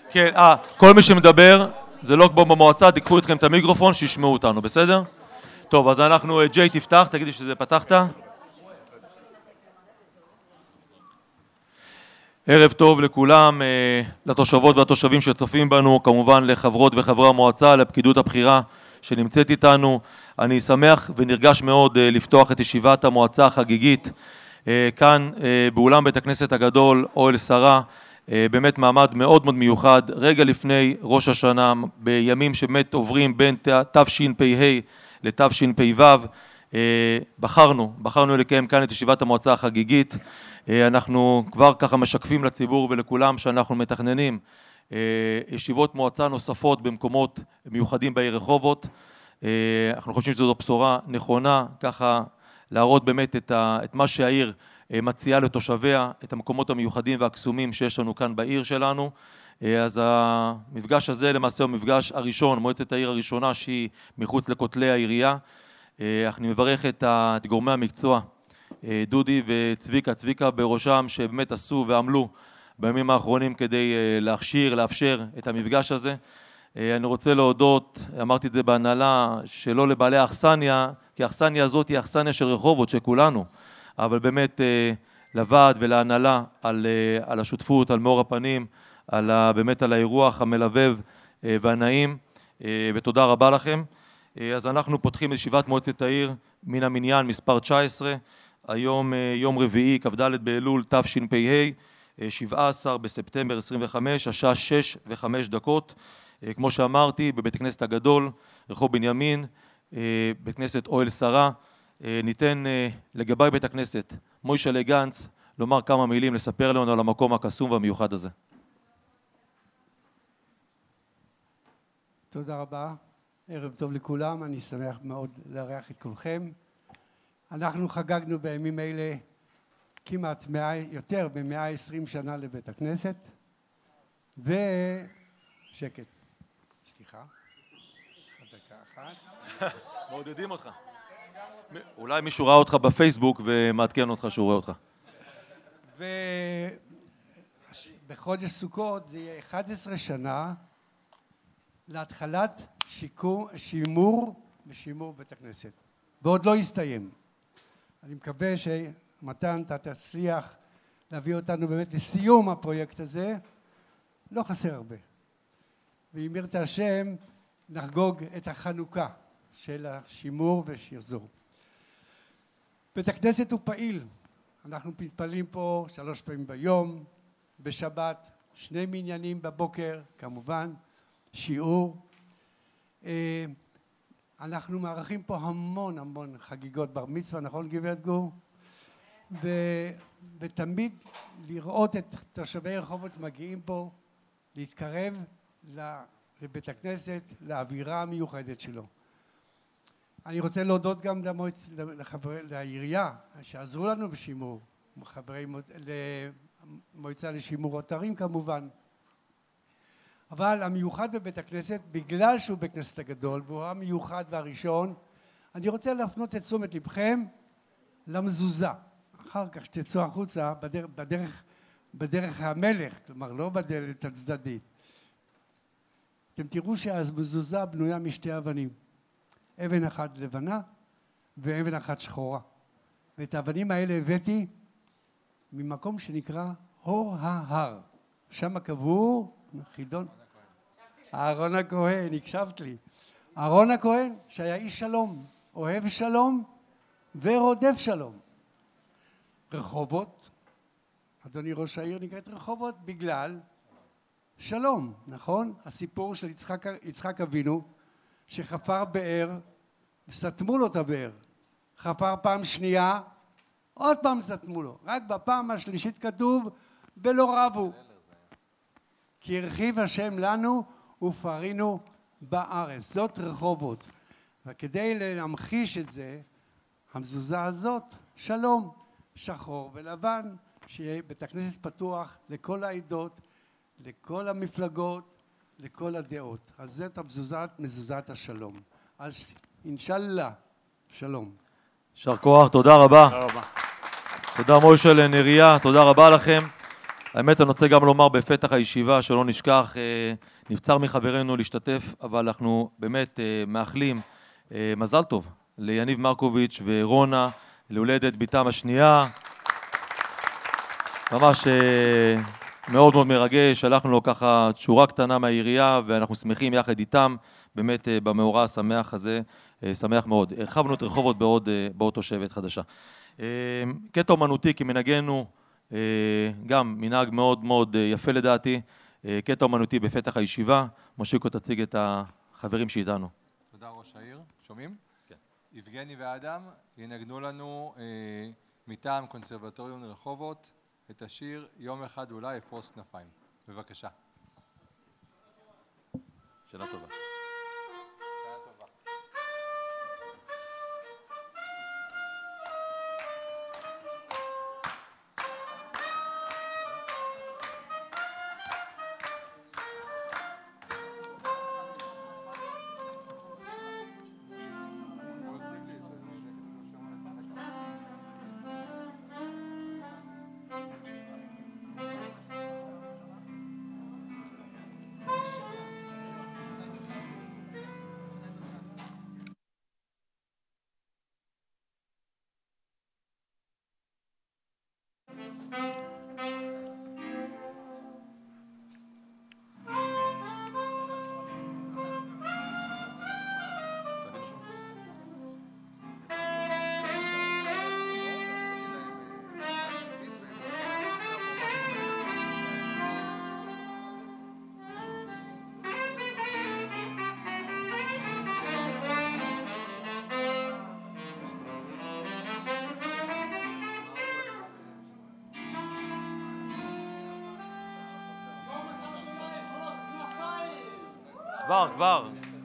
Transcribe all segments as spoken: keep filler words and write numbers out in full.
כן, אה, כל מי שמדבר, זה לא כמו במועצה, תיקחו איתכם את המיקרופון, שישמעו אותנו, בסדר? טוב, אז אנחנו, ג'יי תפתח, תגידי שזה פתחת. ערב טוב לכולם, לתושבות והתושבים שצופים בנו, כמובן לחברות וחברי המועצה, לפקידות הבכירה שנמצאת איתנו. אני שמח ונרגש מאוד לפתוח את ישיבת המועצה החגיגית כאן באולם בית הכנסת הגדול, אוהל שרה. באמת מעמד מאוד מאוד מיוחד, רגע לפני ראש השנה, בימים שבאמת עוברים בין תשפ"ה לתשפ"ו. בחרנו, בחרנו לקיים כאן את ישיבת המועצה החגיגית. אנחנו כבר ככה משקפים לציבור ולכולם שאנחנו מתכננים ישיבות מועצה נוספות במקומות מיוחדים בעיר רחובות. אנחנו חושבים שזו בשורה נכונה, ככה להראות באמת את, ה, את מה שהעיר מציעה לתושביה, את המקומות המיוחדים והקסומים שיש לנו כאן בעיר שלנו. אז המפגש הזה למעשה הוא המפגש הראשון, מועצת העיר הראשונה שהיא מחוץ לכותלי העירייה. אני מברך את, ה, את גורמי המקצוע, דודי וצביקה, צביקה בראשם שבאמת עשו ועמלו בימים האחרונים כדי להכשיר, לאפשר את המפגש הזה. אני רוצה להודות, אמרתי את זה בהנהלה, שלא לבעלי האכסניה, כי האכסניה הזאת היא אכסניה של רחובות, של כולנו, אבל באמת לוועד ולהנהלה על, על השותפות, על מאור הפנים, על ה, באמת על האירוח המלבב והנעים, ותודה רבה לכם. אז אנחנו פותחים ישיבת מועצת העיר מן המניין מספר תשע עשרה, היום יום רביעי, כ"ד באלול תשפ"ה, שבעה עשר בספטמבר עשרים וחמש, השעה שש וחמש דקות. כמו שאמרתי, בבית הכנסת הגדול, רחוב בנימין, בית כנסת אוהל שרה. ניתן לגבי בית הכנסת, מוישלה גנץ, לומר כמה מילים, לספר לנו על המקום הקסום והמיוחד הזה. תודה רבה, ערב טוב לכולם, אני שמח מאוד לארח את כולכם. אנחנו חגגנו בימים אלה כמעט מאה, יותר ב-מאה ועשרים שנה לבית הכנסת, ושקט, סליחה, דקה אחת. מעודדים אותך. אולי מישהו ראה אותך בפייסבוק ומעדכן אותך שהוא רואה אותך. ובחודש סוכות זה יהיה אחת עשרה שנה להתחלת שיקום, שימור ושימור בית הכנסת, ועוד לא יסתיים. אני מקווה שמתן אתה תצליח להביא אותנו באמת לסיום הפרויקט הזה, לא חסר הרבה. ואם ירצה השם נחגוג את החנוכה של השימור ושחזור. בית הכנסת הוא פעיל, אנחנו מתפללים פה שלוש פעמים ביום, בשבת שני מניינים בבוקר, כמובן שיעור. אנחנו מערכים פה המון המון חגיגות בר מצווה, נכון גברת גור? ו... ותמיד לראות את תושבי רחובות מגיעים פה, להתקרב לבית הכנסת, לאווירה המיוחדת שלו. אני רוצה להודות גם למועצ... לחברי... לעירייה שעזרו לנו בשימור, חברי למועצה לשימור אתרים כמובן. אבל המיוחד בבית הכנסת, בגלל שהוא בית הכנסת הגדול, והוא המיוחד והראשון, אני רוצה להפנות את תשומת לבכם למזוזה. אחר כך שתצאו החוצה בדרך, בדרך, בדרך המלך, כלומר לא בדלת הצדדית. אתם תראו שהמזוזה בנויה משתי אבנים. אבן אחת לבנה ואבן אחת שחורה. ואת האבנים האלה הבאתי ממקום שנקרא הור ההר. שם קבור חידון אהרון הכהן, הקשבת לי. אהרון הכהן שהיה איש שלום, אוהב שלום ורודף שלום. רחובות, אדוני ראש העיר, נקראת רחובות בגלל שלום, נכון? הסיפור של יצחק, יצחק אבינו שחפר באר, סתמו לו את הבאר. חפר פעם שנייה, עוד פעם סתמו לו. רק בפעם השלישית כתוב ולא רבו. כי הרחיב השם לנו ופרינו בארץ. זאת רחובות. וכדי להמחיש את זה, המזוזה הזאת, שלום, שחור ולבן, שיהיה בית הכנסת פתוח לכל העדות, לכל המפלגות, לכל הדעות. אז זאת המזוזת, מזוזת השלום. אז אינשאללה, שלום. יישר כוח, תודה רבה. תודה רבה. תודה מוישלה נריה, תודה רבה לכם. האמת, אני רוצה גם לומר בפתח הישיבה, שלא נשכח, נבצר מחברנו להשתתף, אבל אנחנו באמת מאחלים מזל טוב ליניב מרקוביץ' ורונה, להולדת ביתם השנייה. ממש מאוד מאוד מרגש, שלחנו לו ככה שורה קטנה מהעירייה, ואנחנו שמחים יחד איתם, באמת במאורע השמח הזה, שמח מאוד. הרחבנו את רחובות בעוד, בעוד תושבת חדשה. קטע אומנותי כמנהגנו, גם מנהג מאוד מאוד יפה לדעתי, קטע אומנותי בפתח הישיבה. מושיקו, תציג את החברים שאיתנו. תודה ראש העיר. שומעים? כן. יבגני ואדם ינגנו לנו אה, מטעם קונסרבטוריון רחובות את השיר יום אחד אולי אפרוס כנפיים. בבקשה. שאלה טובה. כבר, כבר.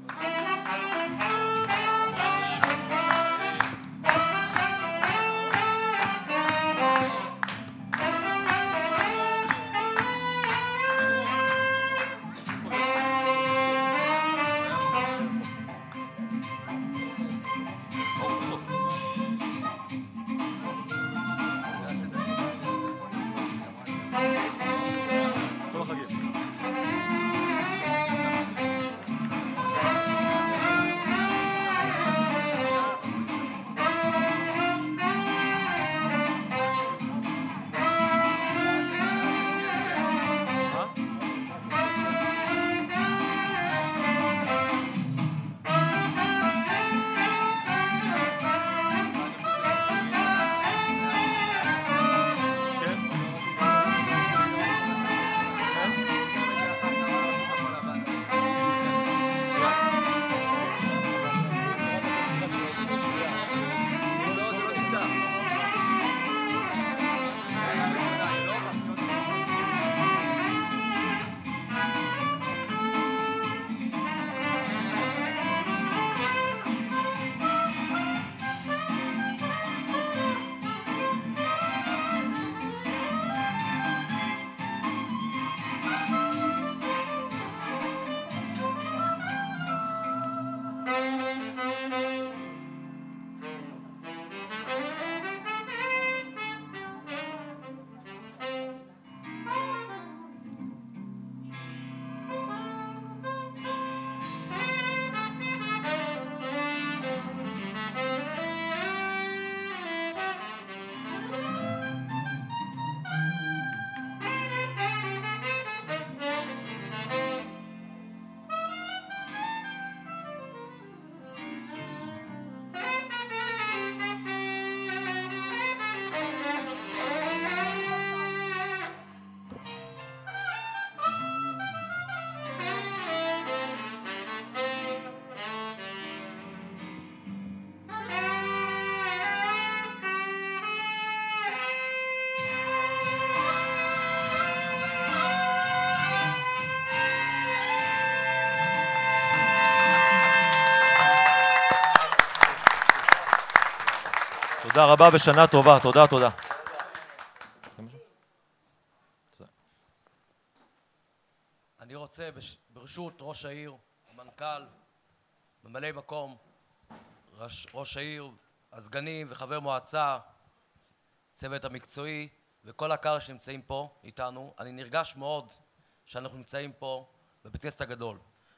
תודה רבה ושנה טובה. תודה, תודה. אני רוצה ברשות ראש העיר, המנכ"ל, ממלא מקום ראש, ראש העיר, הסגנים וחבר מועצה, צוות המקצועי, וכל הקהל שנמצאים פה איתנו. אני נרגש מאוד שאנחנו נמצאים פה בבית כנסת הגדול.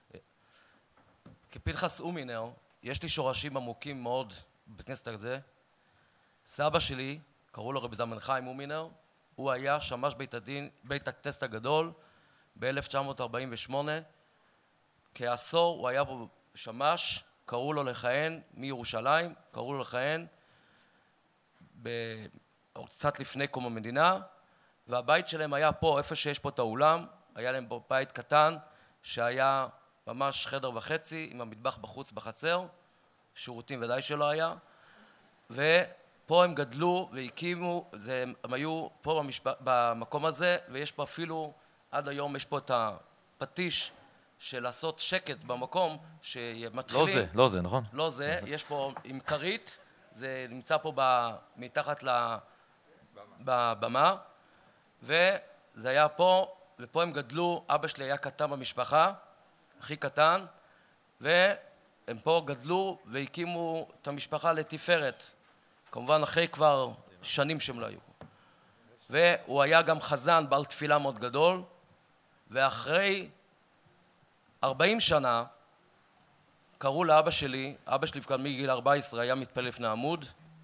כפנחס אומינר, יש לי שורשים עמוקים מאוד בבית כנסת הזה. סבא שלי, קראו לו רבי זלמן חיים אומינר, הוא היה שמש בית הדין, בית הכנסת הגדול ב-אלף תשע מאות ארבעים ושמונה. כעשור הוא היה פה שמש, קראו לו לכהן מירושלים, קראו לו לכהן ב... קצת לפני קום המדינה, והבית שלהם היה פה, איפה שיש פה את האולם, היה להם פה בית קטן שהיה ממש חדר וחצי עם המטבח בחוץ בחצר, שירותים ודאי שלא היה, ופה הם גדלו והקימו, זה, הם היו פה במשפ... במקום הזה, ויש פה אפילו, עד היום יש פה את הפטיש של לעשות שקט במקום שמתחילים. לא זה, לא זה, נכון? לא זה, יש פה עם כרית, זה נמצא פה ב... מתחת ל... בבמה, וזה היה פה, ופה הם גדלו, אבא שלי היה קטן במשפחה, הכי קטן, והם פה גדלו והקימו את המשפחה לתפארת, כמובן אחרי כבר שנים שהם לא היו. והוא היה גם חזן בעל תפילה מאוד גדול, ואחרי ארבעים שנה קראו לאבא שלי, אבא שלי כבר מגיל ארבע עשרה היה מתפלל לפני עמוד,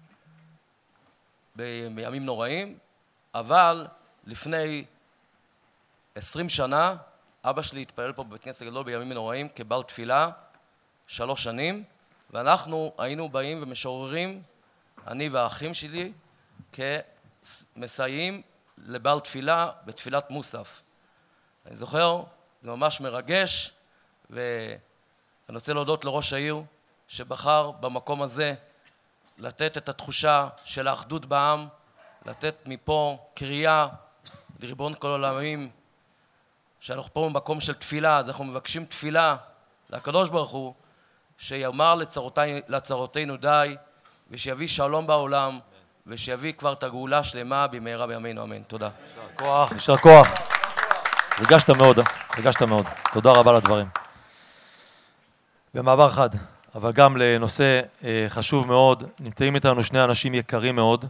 בימים נוראים, אבל לפני עשרים שנה אבא שלי התפלל פה בבית כנסת הגדול בימים נוראים כבעל תפילה שלוש שנים, ואנחנו היינו באים ומשוררים, אני והאחים שלי, כמסייעים לבעל תפילה בתפילת מוסף. אני זוכר, זה ממש מרגש, ואני רוצה להודות לראש העיר שבחר במקום הזה לתת את התחושה של האחדות בעם, לתת מפה קריאה לריבון כל העולמים, שאנחנו פה במקום של תפילה, אז אנחנו מבקשים תפילה לקדוש ברוך הוא, שיאמר לצרותי, לצרותינו די, ושיביא שלום בעולם, ושיביא כבר את הגאולה שלמה במהרה בימינו אמן. תודה. יישר כוח, יישר כוח. ריגשת מאוד, ריגשת מאוד. תודה רבה לדברים. במעבר חד. אבל גם לנושא חשוב מאוד, נמצאים איתנו שני אנשים יקרים מאוד,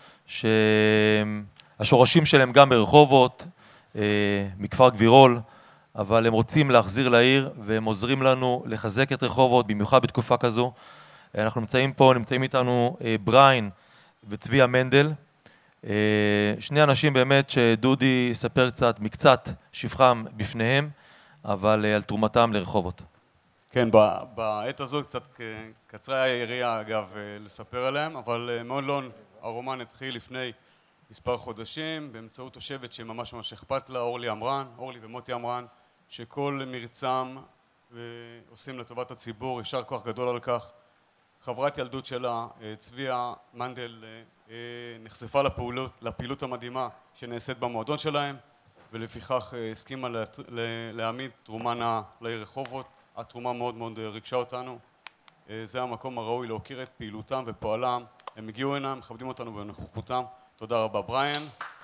שהשורשים שלהם גם ברחובות, מכפר גבירול, אבל הם רוצים להחזיר לעיר, והם עוזרים לנו לחזק את רחובות, במיוחד בתקופה כזו. אנחנו נמצאים פה, נמצאים איתנו בריין וצביה מנדל, שני אנשים באמת שדודי יספר קצת, מקצת שבחם בפניהם, אבל על תרומתם לרחובות. כן, בעת הזו קצת קצרה היריעה אגב לספר עליהם, אבל מאולון הרומן התחיל לפני מספר חודשים באמצעות תושבת שממש ממש אכפת לה, אורלי אמרן, אורלי ומוטי אמרן, שכל מרצם עושים לטובת הציבור, יישר כוח גדול על כך. חברת ילדות שלה, צביה מנדל, נחשפה לפעילות, לפעילות המדהימה שנעשית במועדון שלהם, ולפיכך הסכימה להעמיד תרומה לעיר רחובות. התרומה מאוד מאוד ריגשה אותנו. זה המקום הראוי להוקיר את פעילותם ופועלם. הם הגיעו הנה, מכבדים אותנו בנוכחותם. תודה רבה, בריין.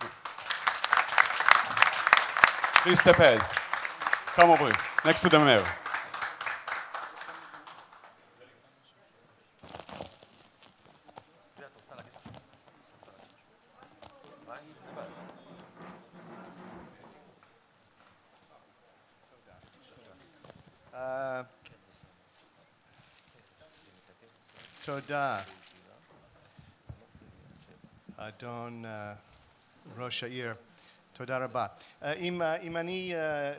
Please step ahead. Come over, next to the mayor. תודה. אדון ראש העיר, תודה רבה. אם, אם אני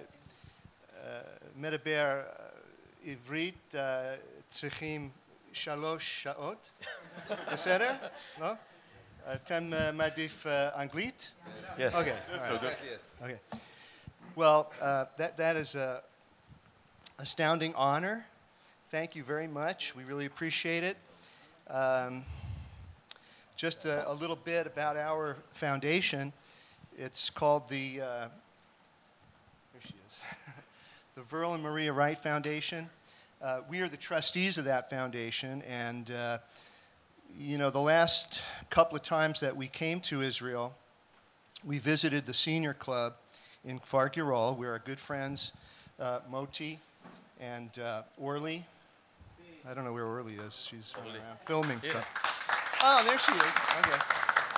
מדבר עברית, צריכים שלוש שעות, בסדר? לא? אתם מעדיף אנגלית? Yes. Okay. Yes, so this- Okay. Well, uh, that, that is a astounding honor. Thank you very much. We really appreciate it. Um, just a, a little bit about our foundation. It's called the, uh, here she is, the Verl and Maria Wright Foundation. Uh, we are the trustees of that foundation, and uh, you know, the last couple of times that we came to Israel, we visited the senior club in Kfar Gilgal, where our good friends uh, Moti and uh, Orly. I don't know where Orly is. She's running around filming stuff. Oh, there she is. Okay.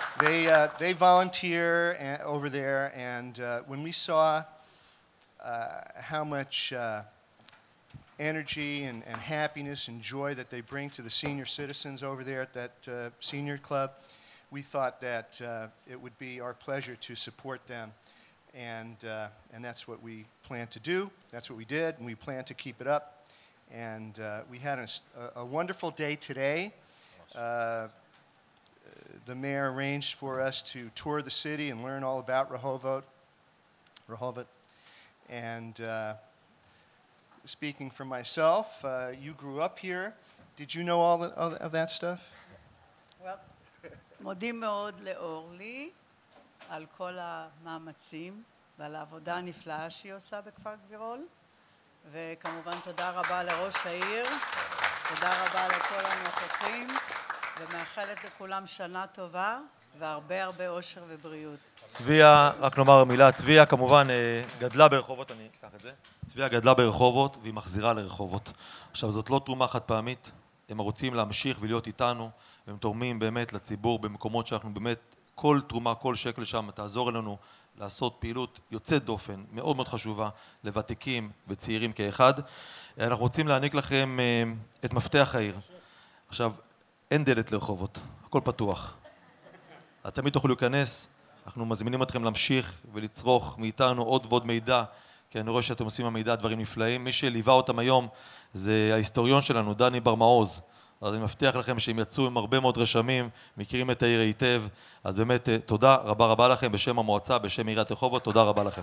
they, uh, they volunteer a- over there, and uh, when we saw uh, how much uh, energy and, and happiness and joy that they bring to the senior citizens over there at that uh, senior club, we thought that uh, it would be our pleasure to support them. And, uh, and that's what we plan to do. That's what we did, and we plan to keep it up. And uh, we had a, s- a- a wonderful day today. Uh, the mayor arranged for us to tour the city and learn all about Rehovot. Rehovot. And uh, speaking for myself, uh, you grew up here. Did you know all the, of, of that stuff? Well, מודים מאוד לאורלי על כל המאמצים ועל העבודה הנפלאה שהיא עושה בכפר גבירול, וכמובן תודה רבה לראש העיר, תודה רבה לכל הנוכחים, ומאחלת לכולם שנה טובה והרבה הרבה אושר ובריאות. צביה, רק נאמר מילה, צביה כמובן אה, גדלה ברחובות, אני אקח את זה. צביה גדלה ברחובות והיא מחזירה לרחובות. עכשיו זאת לא תרומה חד פעמית, הם רוצים להמשיך ולהיות איתנו, והם תורמים באמת לציבור במקומות שאנחנו באמת, כל תרומה, כל שקל שם תעזור לנו לעשות פעילות יוצאת דופן, מאוד מאוד חשובה, לוותיקים וצעירים כאחד. אנחנו רוצים להעניק לכם אה, את מפתח העיר. עכשיו, אין דלת לרחובות, הכל פתוח. אז תמיד תוכלו להיכנס, אנחנו מזמינים אתכם להמשיך ולצרוך מאיתנו עוד ועוד מידע, כי אני רואה שאתם עושים המידע דברים נפלאים. מי שליווה אותם היום זה ההיסטוריון שלנו, דני בר מעוז. אז אני מבטיח לכם שהם יצאו עם הרבה מאוד רשמים, מכירים את העיר היטב. אז באמת תודה רבה רבה לכם בשם המועצה, בשם עיריית רחובות, תודה רבה לכם.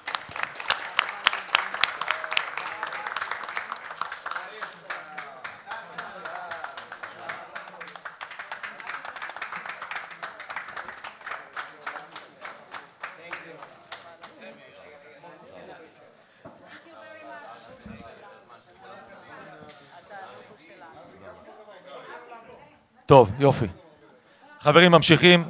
טוב, יופי. חברים, ממשיכים.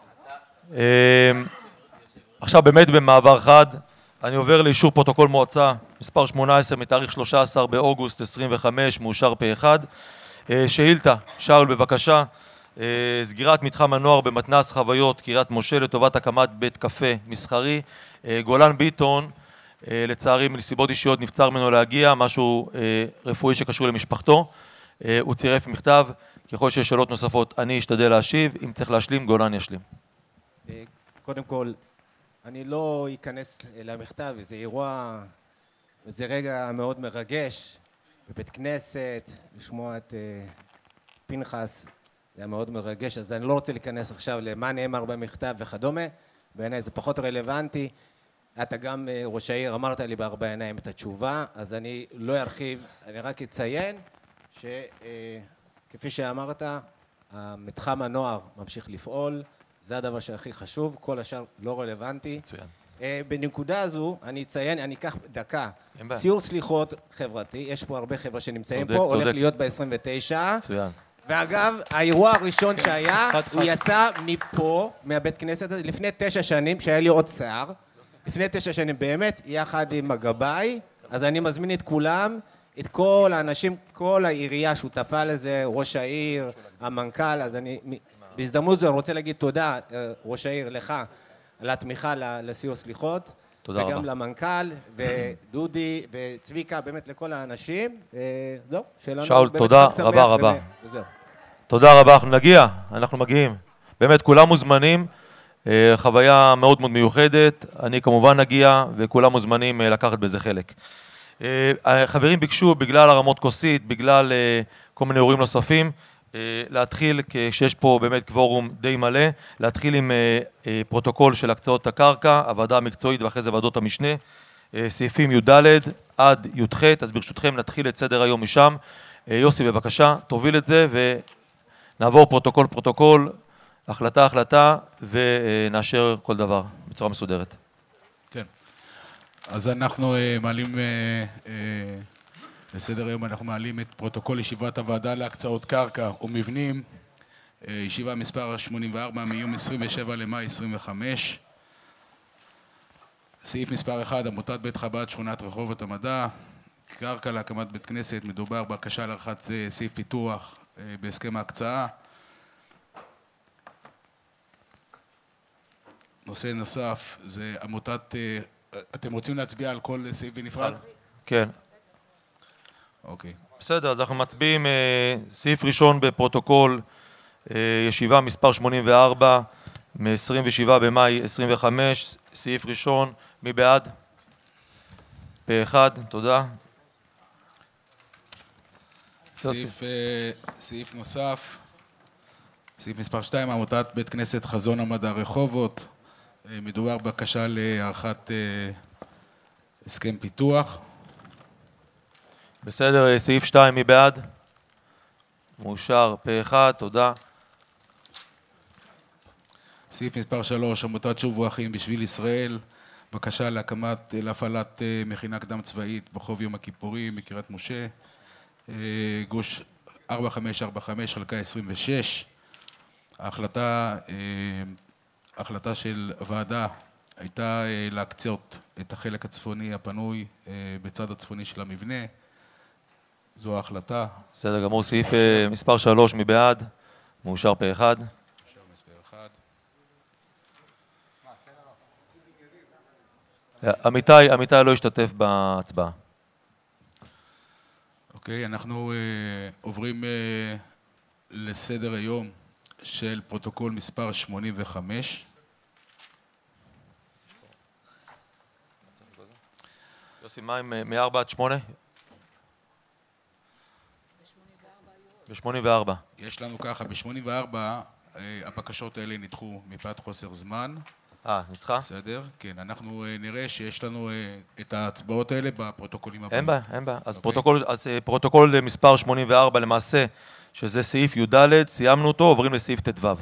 עכשיו באמת במעבר חד, אני עובר לאישור פרוטוקול מועצה, מספר שמונה עשרה מתאריך שלושה עשר באוגוסט עשרים וחמש, מאושר פה אחד. שאילתה, שאול בבקשה, סגירת מתחם הנוער במתנ"ס חוויות קריית משה לטובת הקמת בית קפה מסחרי. גולן ביטון, לצערי מסיבות אישיות נבצר ממנו להגיע, משהו רפואי שקשור למשפחתו. הוא צירף מכתב, ככל שיש שאלות נוספות אני אשתדל להשיב, אם צריך להשלים גולן ישלים. קודם כל, אני לא אכנס למכתב, זה אירוע, זה רגע מאוד מרגש, בבית כנסת, לשמוע את פנחס, זה היה מאוד מרגש, אז אני לא רוצה להיכנס עכשיו למה נאמר במכתב וכדומה, בעיניי זה פחות רלוונטי. אתה גם ראש העיר אמרת לי בארבע עיניים את התשובה, אז אני לא ארחיב, אני רק אציין שכפי שאמרת, מתחם הנוער ממשיך לפעול, זה הדבר שהכי חשוב, כל השאר לא רלוונטי. מצוין. בנקודה הזו אני אציין, אני אקח דקה, סיור סליחות חברתי, יש פה הרבה חבר'ה שנמצאים פה, הולך להיות ב-עשרים ותשע. מצוין. ואגב, האירוע הראשון שהיה, הוא יצא מפה, מהבית כנסת הזה, לפני תשע שנים, שהיה לי עוד שיער, לפני תשע שנים באמת, יחד עם הגבאי, אז אני מזמין את כולם, את כל האנשים, כל העירייה שותפה לזה, ראש העיר, המנכ"ל, אז אני בהזדמנות זו אני רוצה להגיד תודה, ראש העיר, לך, על התמיכה לסיור סליחות. תודה רבה. וגם למנכ"ל, ודודי, וצביקה, באמת לכל האנשים. זהו, שלנו. שאול, תודה רבה רבה. וזהו. תודה רבה, אנחנו נגיע, אנחנו מגיעים. באמת, כולם מוזמנים, חוויה מאוד מאוד מיוחדת. אני כמובן נגיע, וכולם מוזמנים לקחת בזה חלק. החברים ביקשו, בגלל הרמות כוסית, בגלל כל מיני אירועים נוספים, להתחיל, כשיש פה באמת קוורום די מלא, להתחיל עם פרוטוקול של הקצאות הקרקע, הוועדה המקצועית ואחרי זה ועדות המשנה, סעיפים י"ד עד י"ח, אז ברשותכם נתחיל את סדר היום משם. יוסי בבקשה, תוביל את זה ונעבור פרוטוקול פרוטוקול, החלטה החלטה ונאשר כל דבר בצורה מסודרת. כן, אז אנחנו מעלים... בסדר היום אנחנו מעלים את פרוטוקול ישיבת הוועדה להקצאות קרקע ומבנים, ישיבה מספר שמונים וארבע מיום עשרים ושבעה למאי עשרים וחמש. סעיף מספר אחד, עמותת בית חב"ד שכונת רחובות המדע, קרקע להקמת בית כנסת, מדובר בקשה להארכת סעיף פיתוח בהסכם ההקצאה. נושא נוסף זה עמותת, אתם רוצים להצביע על כל סעיף בנפרד? כן. אוקיי. בסדר, אז אנחנו מצביעים סעיף ראשון בפרוטוקול, ישיבה מספר שמונים וארבע, מ-עשרים ושבעה במאי עשרים וחמש, סעיף ראשון, מי בעד? פה אחד, תודה. סעיף, סעיף נוסף, סעיף מספר שתיים, עמותת בית כנסת חזון המדע רחובות, מדובר בקשה להארכת הסכם פיתוח. בסדר, סעיף שתיים, מי בעד? מאושר, פה אחד, תודה. סעיף מספר שלוש, עמותת שובו אחים בשביל ישראל, בקשה להקמת, להפעלת מכינה קדם צבאית ברחוב יום הכיפורים, מקריית משה, גוש ארבע חמש ארבע חמש, חלקה עשרים ושש. ההחלטה, ההחלטה של הוועדה הייתה להקצות את החלק הצפוני הפנוי בצד הצפוני של המבנה. זו ההחלטה. בסדר גמור, סעיף מספר שלוש, מי בעד? מאושר פה אחד. מאושר מספר אחד. עמיתי, עמיתי לא השתתף בהצבעה. אוקיי, אנחנו uh, עוברים uh, לסדר היום של פרוטוקול מספר שמונים וחמש. יוסי, מה עם מ-ארבע עד שמונה? ב-שמונים וארבע. יש לנו ככה, ב-שמונים וארבע uh, הבקשות האלה נדחו מפאת חוסר זמן. אה, נדחה? בסדר, כן, אנחנו uh, נראה שיש לנו uh, את ההצבעות האלה בפרוטוקולים הבאים. אין בעיה, אין בעיה. אז, okay. פרוטוקול, אז uh, פרוטוקול מספר שמונים וארבע למעשה, שזה סעיף י"ד, סיימנו אותו, עוברים לסעיף ט"ו. אפשר להריץ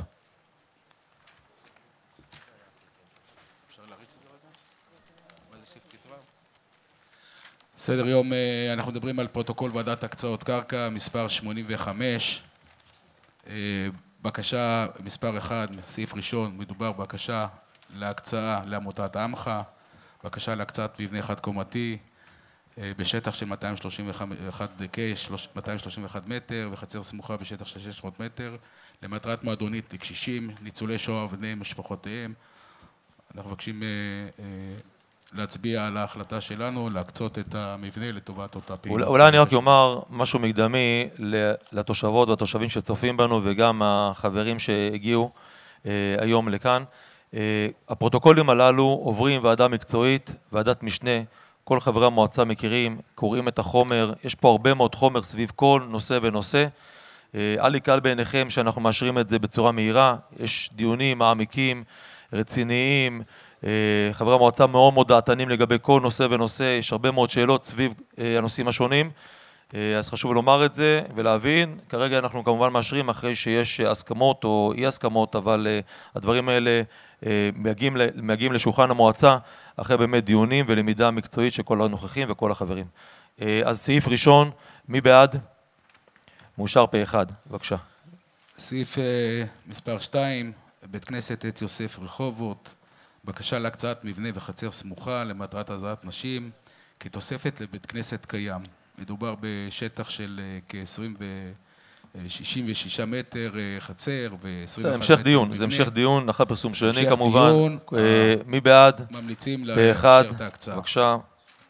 את זה רגע? מה זה סעיף ט"ו? בסדר יום, uh, אנחנו מדברים על פרוטוקול ועדת הקצאות קרקע, מספר שמונים וחמש. Uh, בקשה מספר אחד, סעיף ראשון, מדובר בקשה להקצאה לעמותת עמך, בקשה להקצאת מבנה חד קומתי בשטח של מאתיים שלושים ואחת קייש, מאתיים שלושים ואחת מטר, וחצר סמוכה בשטח של שש מאות מטר, למטרת מועדונית לקשישים, ניצולי שואה ובני משפחותיהם. אנחנו מבקשים להצביע על ההחלטה שלנו, להקצות את המבנה לטובת אותה פעילות. אולי אני רק אומר משהו מקדמי לתושבות והתושבים שצופים בנו, וגם החברים שהגיעו היום לכאן. הפרוטוקולים הללו עוברים ועדה מקצועית, ועדת משנה, כל חברי המועצה מכירים, קוראים את החומר, יש פה הרבה מאוד חומר סביב כל נושא ונושא. אל יקל בעיניכם שאנחנו מאשרים את זה בצורה מהירה, יש דיונים מעמיקים, רציניים, חברי המועצה מאוד מאוד דעתנים לגבי כל נושא ונושא, יש הרבה מאוד שאלות סביב הנושאים השונים, אז חשוב לומר את זה ולהבין. כרגע אנחנו כמובן מאשרים אחרי שיש הסכמות או אי הסכמות, אבל הדברים האלה מגיעים, מגיעים לשולחן המועצה אחרי באמת דיונים ולמידה מקצועית של כל הנוכחים וכל החברים. אז סעיף ראשון, מי בעד? מאושר פה אחד, בבקשה. סעיף מספר שתיים, בית כנסת עץ יוסף רחובות, בקשה להקצאת מבנה וחצר סמוכה למטרת עזרת נשים, כתוספת לבית כנסת קיים. מדובר בשטח של כ-עשרים ו-שישים ושישה מטר חצר ו-עשרים ואחת מטר מבנה. זה המשך דיון, זה המשך דיון, אחרי פרסום שני כמובן. מי בעד? ממליצים לאשר את ההקצאה. בבקשה.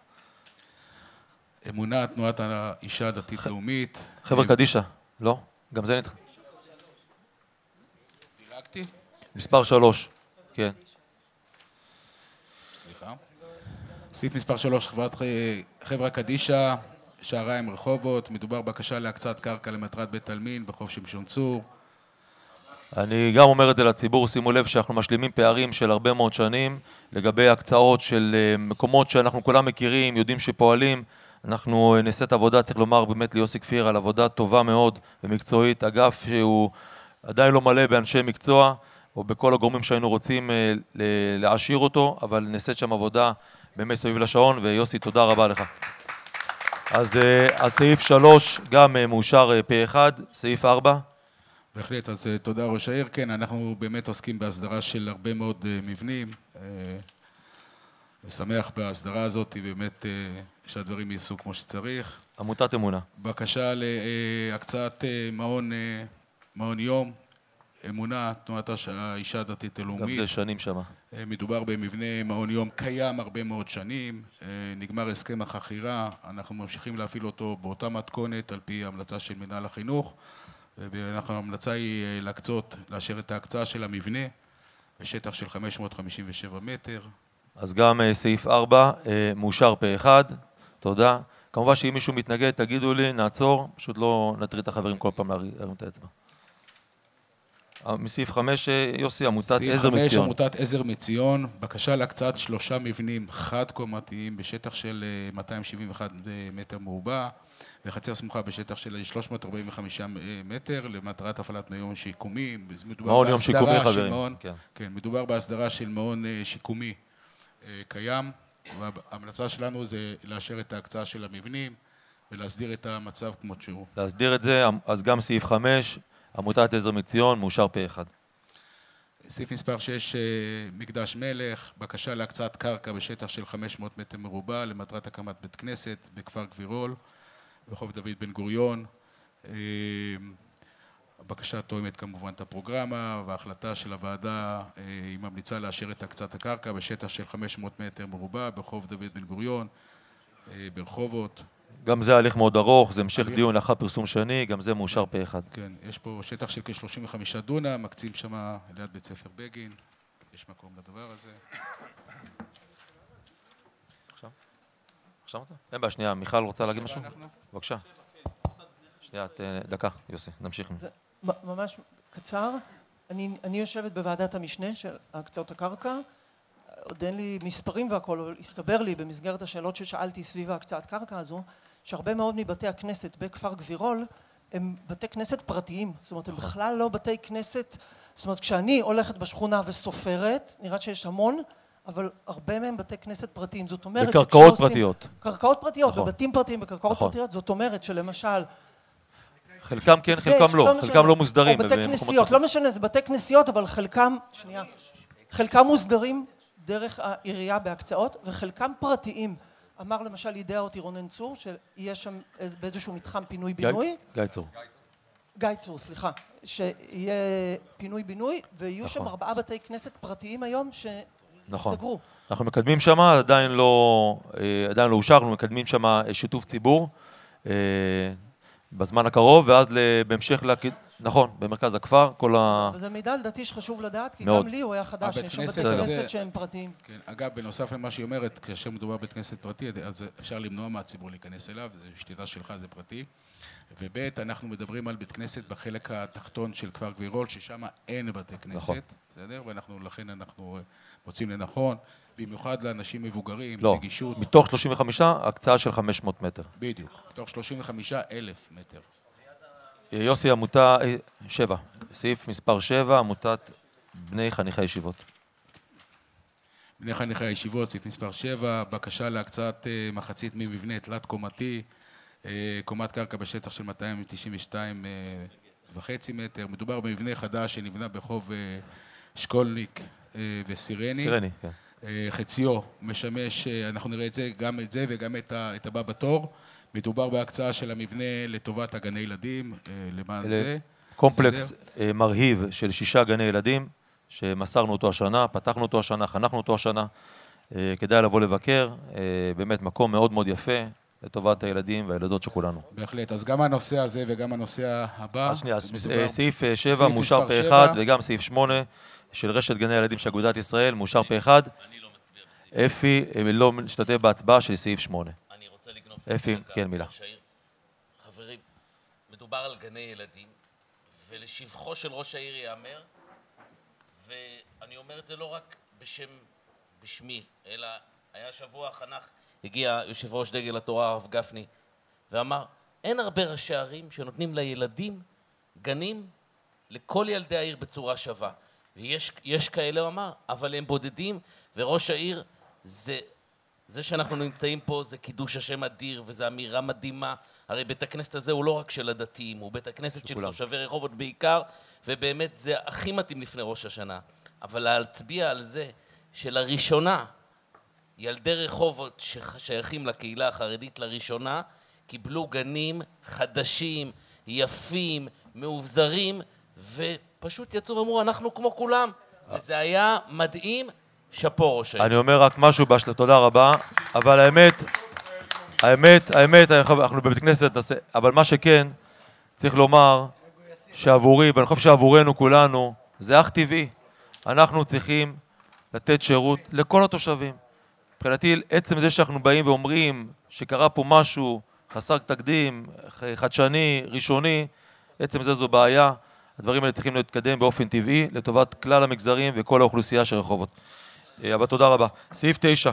אמונה, תנועת האישה הדתית לאומית. חבר'ה קדישה, לא? גם זה נדחה. דילגתי? מספר שלוש, כן. סליחה. סעיף מספר שלוש, חברת חברה קדישה, שעריים רחובות, מדובר בקשה להקצאת קרקע למטרת בית עלמין בחוף שמשון צור. אני גם אומר את זה לציבור, שימו לב שאנחנו משלימים פערים של הרבה מאוד שנים לגבי הקצאות של מקומות שאנחנו כולם מכירים, יודעים שפועלים. אנחנו נעשה את העבודה, צריך לומר באמת ליוסי כפיר על עבודה טובה מאוד ומקצועית, אגף שהוא עדיין לא מלא באנשי מקצוע או בכל הגורמים שהיינו רוצים להעשיר אותו, אבל נעשית שם עבודה באמת סביב לשעון, ויוסי תודה רבה לך. אז הסעיף שלוש גם מאושר פה אחד, סעיף ארבע. בהחלט, אז תודה ראש העיר. כן, אנחנו באמת עוסקים בהסדרה של הרבה מאוד מבנים. ושמח בהסדרה הזאת, באמת שהדברים ייעשו כמו שצריך. עמותת אמונה. בקשה להקצאת מעון, מעון יום אמונה, תנועת הש- האישה הדתית גם הלאומית. זה שנים שמה. אה, מדובר במבנה מעון יום קיים הרבה מאוד שנים, אה, נגמר הסכם החכירה, אנחנו ממשיכים להפעיל אותו באותה מתכונת על פי המלצה של מנהל החינוך, ואנחנו, ההמלצה היא אה, להקצות, לאשר את ההקצאה של המבנה בשטח של חמש מאות חמישים ושבע מטר. אז גם אה, סעיף ארבע אה, מאושר פה אחד, תודה. כמובן שאם מישהו מתנגד, תגידו לי, נעצור, פשוט לא נטריד את החברים כל פעם להרים את האצבע. אה, מסעיף חמש, אה, יוסי, עמותת עזר סעיף חמש, מציון. עמותת עזר מציון, בקשה להקצאת שלושה מבנים חד-קומתיים בשטח של אה, מאתיים שבעים ואחד מטר מרובע, וחצר סמוכה בשטח של שלוש מאות ארבעים וחמישה מטר למטרת הפעלת מעון שיקומי. מדובר מעון יום בהסדרה שיקומי, של חברים. מעון- כן. כן, מדובר בהסדרה של מעון אה, שיקומי אה, קיים, וההמלצה שלנו זה לאשר את ההקצאה של המבנים ולהסדיר את המצב כמות שהוא. להסדיר את זה, אז גם סעיף חמש, עמותת עזר מציון, מאושר פה אחד. סעיף מספר שש, אה, מקדש מלך, בקשה להקצאת קרקע בשטח של חמש מאות מטר מרובע למטרת הקמת בית כנסת בכפר גבירול, ברחוב דוד בן גוריון. אה, הבקשה תואמת כמובן את הפרוגרמה, וההחלטה של הוועדה אה, היא ממליצה לאשר את הקצאת הקרקע בשטח של חמש מאות מטר מרובע ברחוב דוד בן גוריון, אה, ברחובות. גם זה הליך מאוד ארוך, זה המשך הליך- דיון לאחר פרסום שני, גם זה מאושר פה אחד. כן, יש פה שטח של כ-שלושים וחמישה דונם, מקצים שם ליד בית ספר בגין, יש מקום לדבר הזה. עכשיו אתה? אין בעיה, שנייה, מיכל רוצה להגיד משהו? בבקשה. שנייה, ת- דקה, יוסי, נמשיך. מ- ממש קצר. אני, אני יושבת בוועדת המשנה של הקצאות הקרקע. עוד אין לי מספרים והכל, אבל הסתבר לי במסגרת השאלות ששאלתי סביב ההקצאת קרקע הזו, שהרבה מאוד מבתי הכנסת בכפר גבירול הם בתי כנסת פרטיים. זאת אומרת, הם בכלל לא בתי כנסת. זאת אומרת, כשאני הולכת בשכונה וסופרת, נראה שיש המון, אבל הרבה מהם בתי כנסת פרטיים. זאת אומרת, בקרקעות שכשעושים- פרטיות. קרקעות פרטיות, נכון. בבתים פרטיים בקרקעות נכון. פרטיות. זאת אומרת שלמשל, חלקם כן, חלקם יש, לא, משנה. חלקם לא מוסדרים. או בתי במקומות כנסיות, אחרים. לא משנה, זה בתי כנסיות, אבל חלקם, שנייה, חלקם מוסדרים דרך העירייה בהקצאות, וחלקם פרטיים. אמר למשל, יידע אותי רונן צור, שיש שם איז- באיזשהו מתחם פינוי-בינוי. גיא- גיא צור. גיא צור, סליחה. שיהיה פינוי-בינוי, ויהיו שם נכון. ארבעה בתי כנסת פרטיים היום נכון. שסגרו. אנחנו מקדמים שם, עדיין לא, אה, עדיין לא אושר, אנחנו מקדמים שם שיתוף ציבור אה, בזמן הקרוב, ואז ל- בהמשך, להק- נכון, במרכז הכפר, כל ה... וזה מידע לדעתי שחשוב לדעת, כי מאוד. גם לי הוא היה חדש, הבית יש שם כנסת בתי הזה- כנסת שהם פרטיים. כן, אגב, בנוסף למה שהיא אומרת, כאשר מדובר בית כנסת פרטי, אז אפשר למנוע מהציבור להיכנס אליו, זה שתדע שלך, זה פרטי. וב' אנחנו מדברים על בית כנסת בחלק התחתון של כפר גבירול, ששם אין בתי כנסת, נכון. בסדר? ואנחנו, לכן אנחנו מוצאים לנכון, במיוחד לאנשים מבוגרים, לא, נגישות, מתוך שלושים וחמישה, הקצאה של חמש מאות מטר. בדיוק, מתוך שלושים וחמישה אלף מטר. אה, יוסי, עמותה, אה, שבע, סעיף מספר שבע, עמותת בני חניכי הישיבות. בני חניכי הישיבות, סעיף מספר שבע, בקשה להקצאת אה, מחצית ממבנה תלת קומתי, אה, קומת קרקע בשטח של מאתיים תשעים ושתיים אה, וחצי מטר. מדובר במבנה חדש שנבנה ברחוב אה, שקולניק אה, וסירני. סירני, כן. אה, חציו משמש, אה, אנחנו נראה את זה, גם את זה וגם את, ה, את הבא בתור. מדובר בהקצאה של המבנה לטובת הגני ילדים, אה, למען אלה זה. קומפלקס אה, מרהיב של שישה גני ילדים, שמסרנו אותו השנה, פתחנו אותו השנה, חנכנו אותו השנה. אה, כדאי לבוא לבקר, אה, באמת מקום מאוד מאוד יפה לטובת הילדים והילדות של כולנו. בהחלט. אז גם הנושא הזה וגם הנושא הבא. אז שנייה, אז, מדובר- אה, סעיף אה, שבע סעיף מאושר מספר פה שבע. אחד, וגם סעיף שמונה של רשת גני הילדים של אגודת ישראל, מאושר פה אחד. אפי אה, לא משתתף בהצבעה של סעיף שמונה. אני רוצה לגנוב... אפי, דקה, כן, מילה. ראש העיר. חברים, מדובר על גני ילדים, ולשבחו של ראש העיר ייאמר, ואני אומר את זה לא רק בשם, בשמי, אלא היה שבוע חנך, הגיע יושב ראש דגל התורה הרב גפני, ואמר, אין הרבה ראשי ערים שנותנים לילדים גנים לכל ילדי העיר בצורה שווה. ויש יש כאלה, הוא אמר, אבל הם בודדים, וראש העיר זה... זה שאנחנו נמצאים פה זה קידוש השם אדיר, וזו אמירה מדהימה. הרי בית הכנסת הזה הוא לא רק של הדתיים, הוא בית הכנסת של כולם. תושבי רחובות בעיקר, ובאמת זה הכי מתאים לפני ראש השנה. אבל להצביע על זה שלראשונה, ילדי רחובות ששייכים לקהילה החרדית לראשונה, קיבלו גנים חדשים, יפים, מאובזרים, ו... פשוט יצאו ואמרו, אנחנו כמו כולם, וזה היה מדהים, שאפו ראש העיר. אני אומר רק משהו בהשלמה, תודה רבה, אבל האמת, האמת, האמת, אנחנו בבית כנסת, אבל מה שכן, צריך לומר שעבורי, ואני חושב שעבורנו כולנו, זה אך טבעי. אנחנו צריכים לתת שירות לכל התושבים. מבחינתי, עצם זה שאנחנו באים ואומרים שקרה פה משהו חסר תקדים, חדשני, ראשוני, עצם זה זו בעיה. הדברים האלה צריכים להתקדם באופן טבעי לטובת כלל המגזרים וכל האוכלוסייה של רחובות. אבל תודה רבה. סעיף תשע.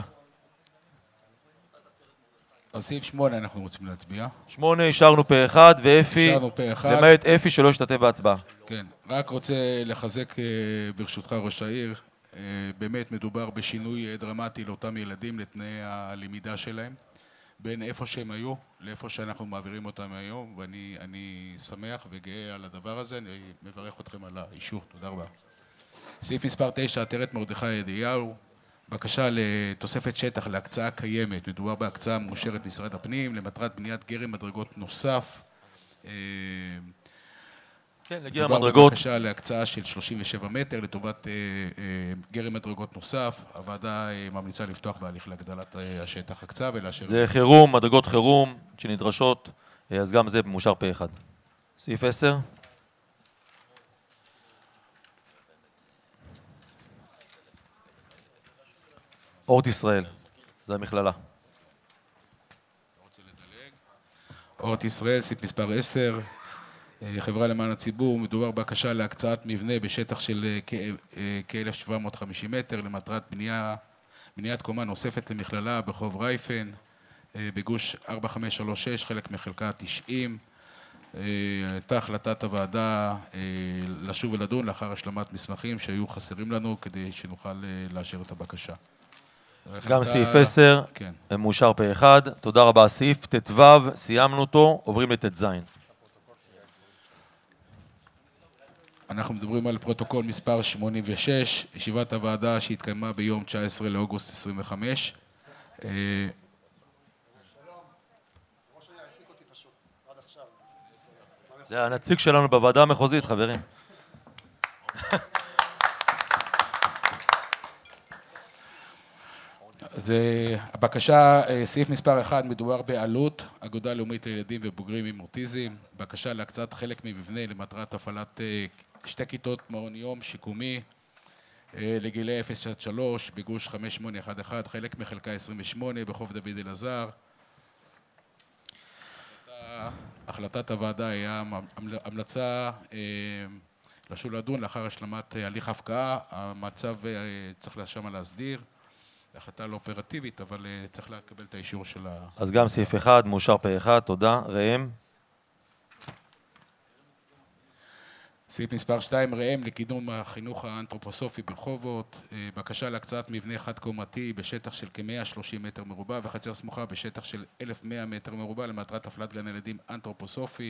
על סעיף שמונה אנחנו רוצים להצביע. שמונה אישרנו פה אחד, ואפי, אישרנו פה אחד. למעט אפי שלא השתתף בהצבעה. כן, רק רוצה לחזק ברשותך ראש העיר, באמת מדובר בשינוי דרמטי לאותם ילדים, לתנאי הלמידה שלהם, בין איפה שהם היו לאיפה שאנחנו מעבירים אותם היום, ואני אני שמח וגאה על הדבר הזה, אני מברך אתכם על האישור, תודה רבה. סעיף מספר תשע, עטרת מרדכי ידיהו, בקשה לתוספת שטח להקצאה קיימת, מדובר בהקצאה מאושרת משרד הפנים, למטרת בניית גרם מדרגות נוסף. כן, לגרם מדובר מדרגות. בבקשה להקצאה של שלושים ושבע מטר לטובת גרם מדרגות נוסף. הוועדה ממליצה לפתוח בהליך להגדלת השטח הקצאה ולאשר. זה חירום, מדרגות חירום שנדרשות, אז גם זה מאושר פה אחד. סעיף עשר. אורט ישראל, זה המכללה. אורט ישראל, סעיף מספר עשר, חברה למען הציבור, מדובר בקשה להקצאת מבנה בשטח של כ-אלף שבע מאות וחמישים מטר למטרת בנייה, בניית קומה נוספת למכללה ברחוב רייפן, בגוש ארבע חמש שלוש שש, חלק מחלקה תשעים. הייתה החלטת הוועדה לשוב ולדון לאחר השלמת מסמכים שהיו חסרים לנו כדי שנוכל לאשר את הבקשה. גם סעיף עשר, מאושר פה אחד, תודה רבה. סעיף ט"ו, סיימנו אותו, עוברים לט"ז. אנחנו מדברים על פרוטוקול מספר שמונים ושש, ישיבת הוועדה שהתקיימה ביום תשעה עשר לאוגוסט עשרים וחמש. זה הנציג שלנו בוועדה המחוזית, חברים. זה הבקשה, סעיף מספר אחד, מדובר בעלות, אגודה לאומית לילדים ובוגרים עם אוטיזם, בקשה להקצאת חלק ממבנה למטרת הפעלת שתי כיתות מעון יום שיקומי לגילי אפס עד שלוש בגוש חמש שמונה אחת אחת, חלק מחלקה עשרים ושמונה בחוף דוד אלעזר. החלטת הוועדה היה המלצה לשוב לדון לאחר השלמת הליך ההפקעה, המצב צריך שם להסדיר. החלטה לא אופרטיבית, אבל צריך לקבל את האישור של ה... אז גם סעיף אחד, מאושר פה אחד, תודה. ראם. סעיף מספר שתיים, ראם לקידום החינוך האנתרופוסופי ברחובות, בקשה להקצאת מבנה חד קומתי בשטח של כ-מאה ושלושים מטר מרובע וחצר סמוכה בשטח של אלף ומאה מטר מרובע למטרת הפעלת גן ילדים אנתרופוסופי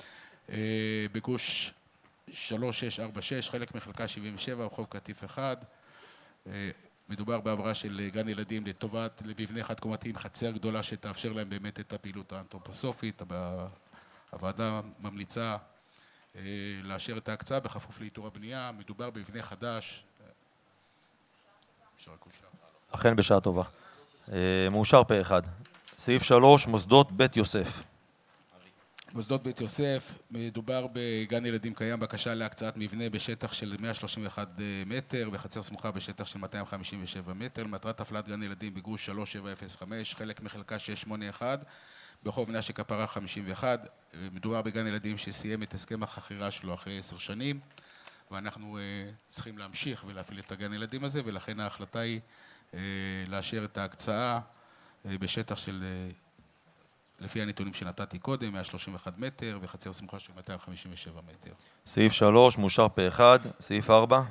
בגוש שלוש שש ארבע שש, חלק מחלקה שבעים ושבע, רחוב קטיף אחד. מדובר בעברה של גן ילדים לטובת מבנה חד קומתי עם חצר גדולה שתאפשר להם באמת את הפעילות האנתרופוסופית. הוועדה ממליצה לאשר את ההקצאה בכפוף לאיתור הבנייה. מדובר במבנה חדש. אכן בשעה טובה. מאושר פה אחד. סעיף שלוש, מוסדות בית יוסף. מוסדות בית יוסף, מדובר בגן ילדים קיים, בקשה להקצאת מבנה בשטח של מאה שלושים ואחד מטר וחצר סמוכה בשטח של מאתיים חמישים ושבע מטר למטרת הפעלת גן ילדים בגוש שלוש שבע אפס חמש, חלק מחלקה שש שמונה אחת ברחוב מנשה כפרה חמישים ואחת. מדובר בגן ילדים שסיים את הסכם החכירה שלו אחרי עשר שנים, ואנחנו צריכים להמשיך ולהפעיל את הגן ילדים הזה, ולכן ההחלטה היא לאשר את ההקצאה בשטח של, לפי הנתונים שנתתי קודם, מאה שלושים ואחד מטר וחצר סמוכה של מאתיים חמישים ושבע מטר. סעיף שלוש, מאושר פה אחד. סעיף ארבע.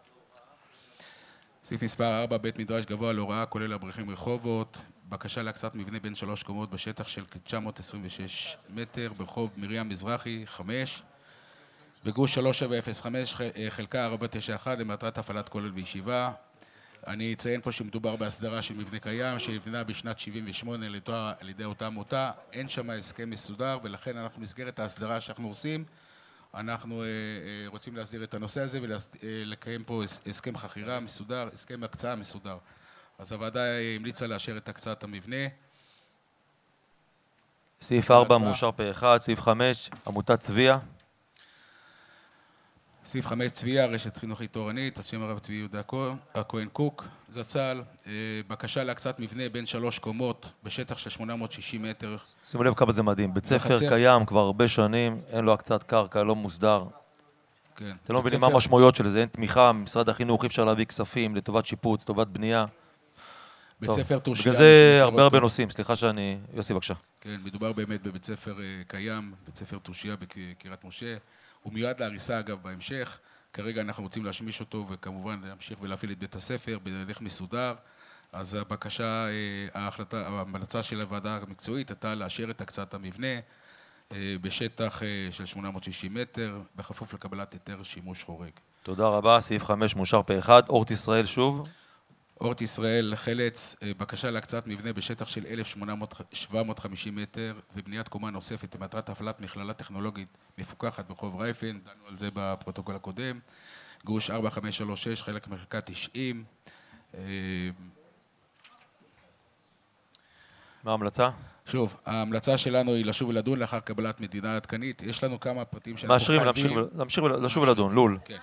סעיף מספר ארבע, בית מדרש גבוה להוראה, כולל אברכים רחובות, בקשה להקצאת מבנה בין שלוש קומות בשטח של תשע מאות עשרים ושש מטר ברחוב מרים מזרחי חמש, בגוש שלוש שבע אפס חמש, חלקה ארבע תשע אחת למטרת הפעלת כולל וישיבה. אני אציין פה שמדובר בהסדרה של מבנה קיים שנבנה בשנת שבעים ושמונה על ידי אותה עמותה. אין שם הסכם מסודר, ולכן אנחנו מסגרת ההסדרה שאנחנו עושים, אנחנו רוצים להסדיר את הנושא הזה ולקיים פה הסכם חכירה מסודר, הסכם הקצאה מסודר. אז הוועדה המליצה לאשר את הקצאת המבנה. סעיף ארבע מאושר פה אחד, סעיף חמש, עמותת צביה. סעיף חמש, צביה, רשת חינוכית תורנית, השם הרב צבי יהודה הכהן קוק, זצ"ל, בקשה להקצאת מבנה בין שלוש קומות בשטח של שמונה מאות ושישים מטר. שימו לב כמה זה מדהים, בית ספר קיים כבר הרבה שנים, אין לו הקצאת קרקע, לא מוסדר. כן. אתם לא מבינים מה המשמעויות של זה, אין תמיכה, ממשרד החינוך אי אפשר להביא כספים לטובת שיפוץ, לטובת בנייה. בית ספר תורשייה. בגלל זה הרבה הרבה נושאים, סליחה שאני... יוסי, בבקשה. כן, מדובר באמת בבית ספר קיים, בית ספר תורשייה בקריית משה. הוא מיועד להריסה אגב בהמשך. כרגע אנחנו רוצים להשמיש אותו וכמובן להמשיך ולהפעיל את בית הספר בהליך מסודר. אז הבקשה, ההחלטה, ההמלצה של הוועדה המקצועית הייתה לאשר את הקצאת המבנה בשטח של שמונה מאות ושישים מטר, בכפוף לקבלת היתר שימוש חורג. תודה רבה, סעיף חמש מאושר פה אחד. אורט ישראל שוב. אורט ישראל חלץ, בקשה להקצאת מבנה בשטח של אלף שבע מאות וחמישים מטר ובניית קומה נוספת למטרת הפעלת מכללה טכנולוגית מפוקחת ברחוב רייפן, דנו על זה בפרוטוקול הקודם, גוש ארבע חמש שלוש שש, חלק מחלקה תשעים. מה ההמלצה? שוב, ההמלצה שלנו היא לשוב ולדון לאחר קבלת מדינה עדכנית. יש לנו כמה פרטים שאנחנו חייבים. מאשרים, להמשיך ולשוב ולדון, לול. כן.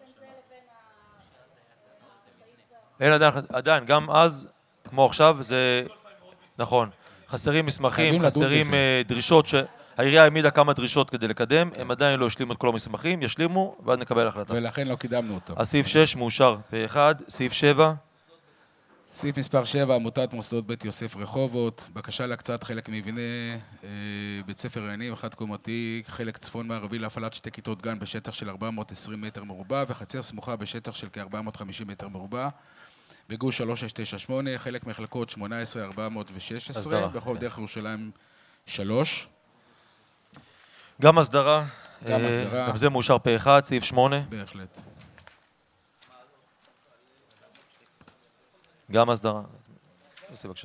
אין עדיין, עדיין, גם אז, כמו עכשיו, זה נכון. חסרים מסמכים, חסרים דרישות, שהעירייה העמידה כמה דרישות כדי לקדם, הם עדיין לא השלימו את כל המסמכים, ישלימו, ואז נקבל החלטה. ולכן לא קידמנו אותם. הסעיף שש מאושר פה אחד, סעיף שבע. סעיף מספר שבע, עמותת מוסדות בית יוסף רחובות, בקשה להקצאת חלק מבנה בית ספר עיינים, אחד קומתי, חלק צפון מערבי להפעלת שתי כיתות גן בשטח של ארבע מאות ועשרים מטר מרובע, וחצר סמוכה בשטח של כ-ארבע מאות וחמישים מטר מרובע. בגוש שלוש שש תשע שמונה, חלק מחלקות שמונה עשרה ארבע מאות ושש עשרה, ברחוב דרך ירושלים שלוש. גם הסדרה. גם הסדרה. גם זה מאושר פה אחד, סעיף שמונה. בהחלט. גם הסדרה. יוסי, בבקשה.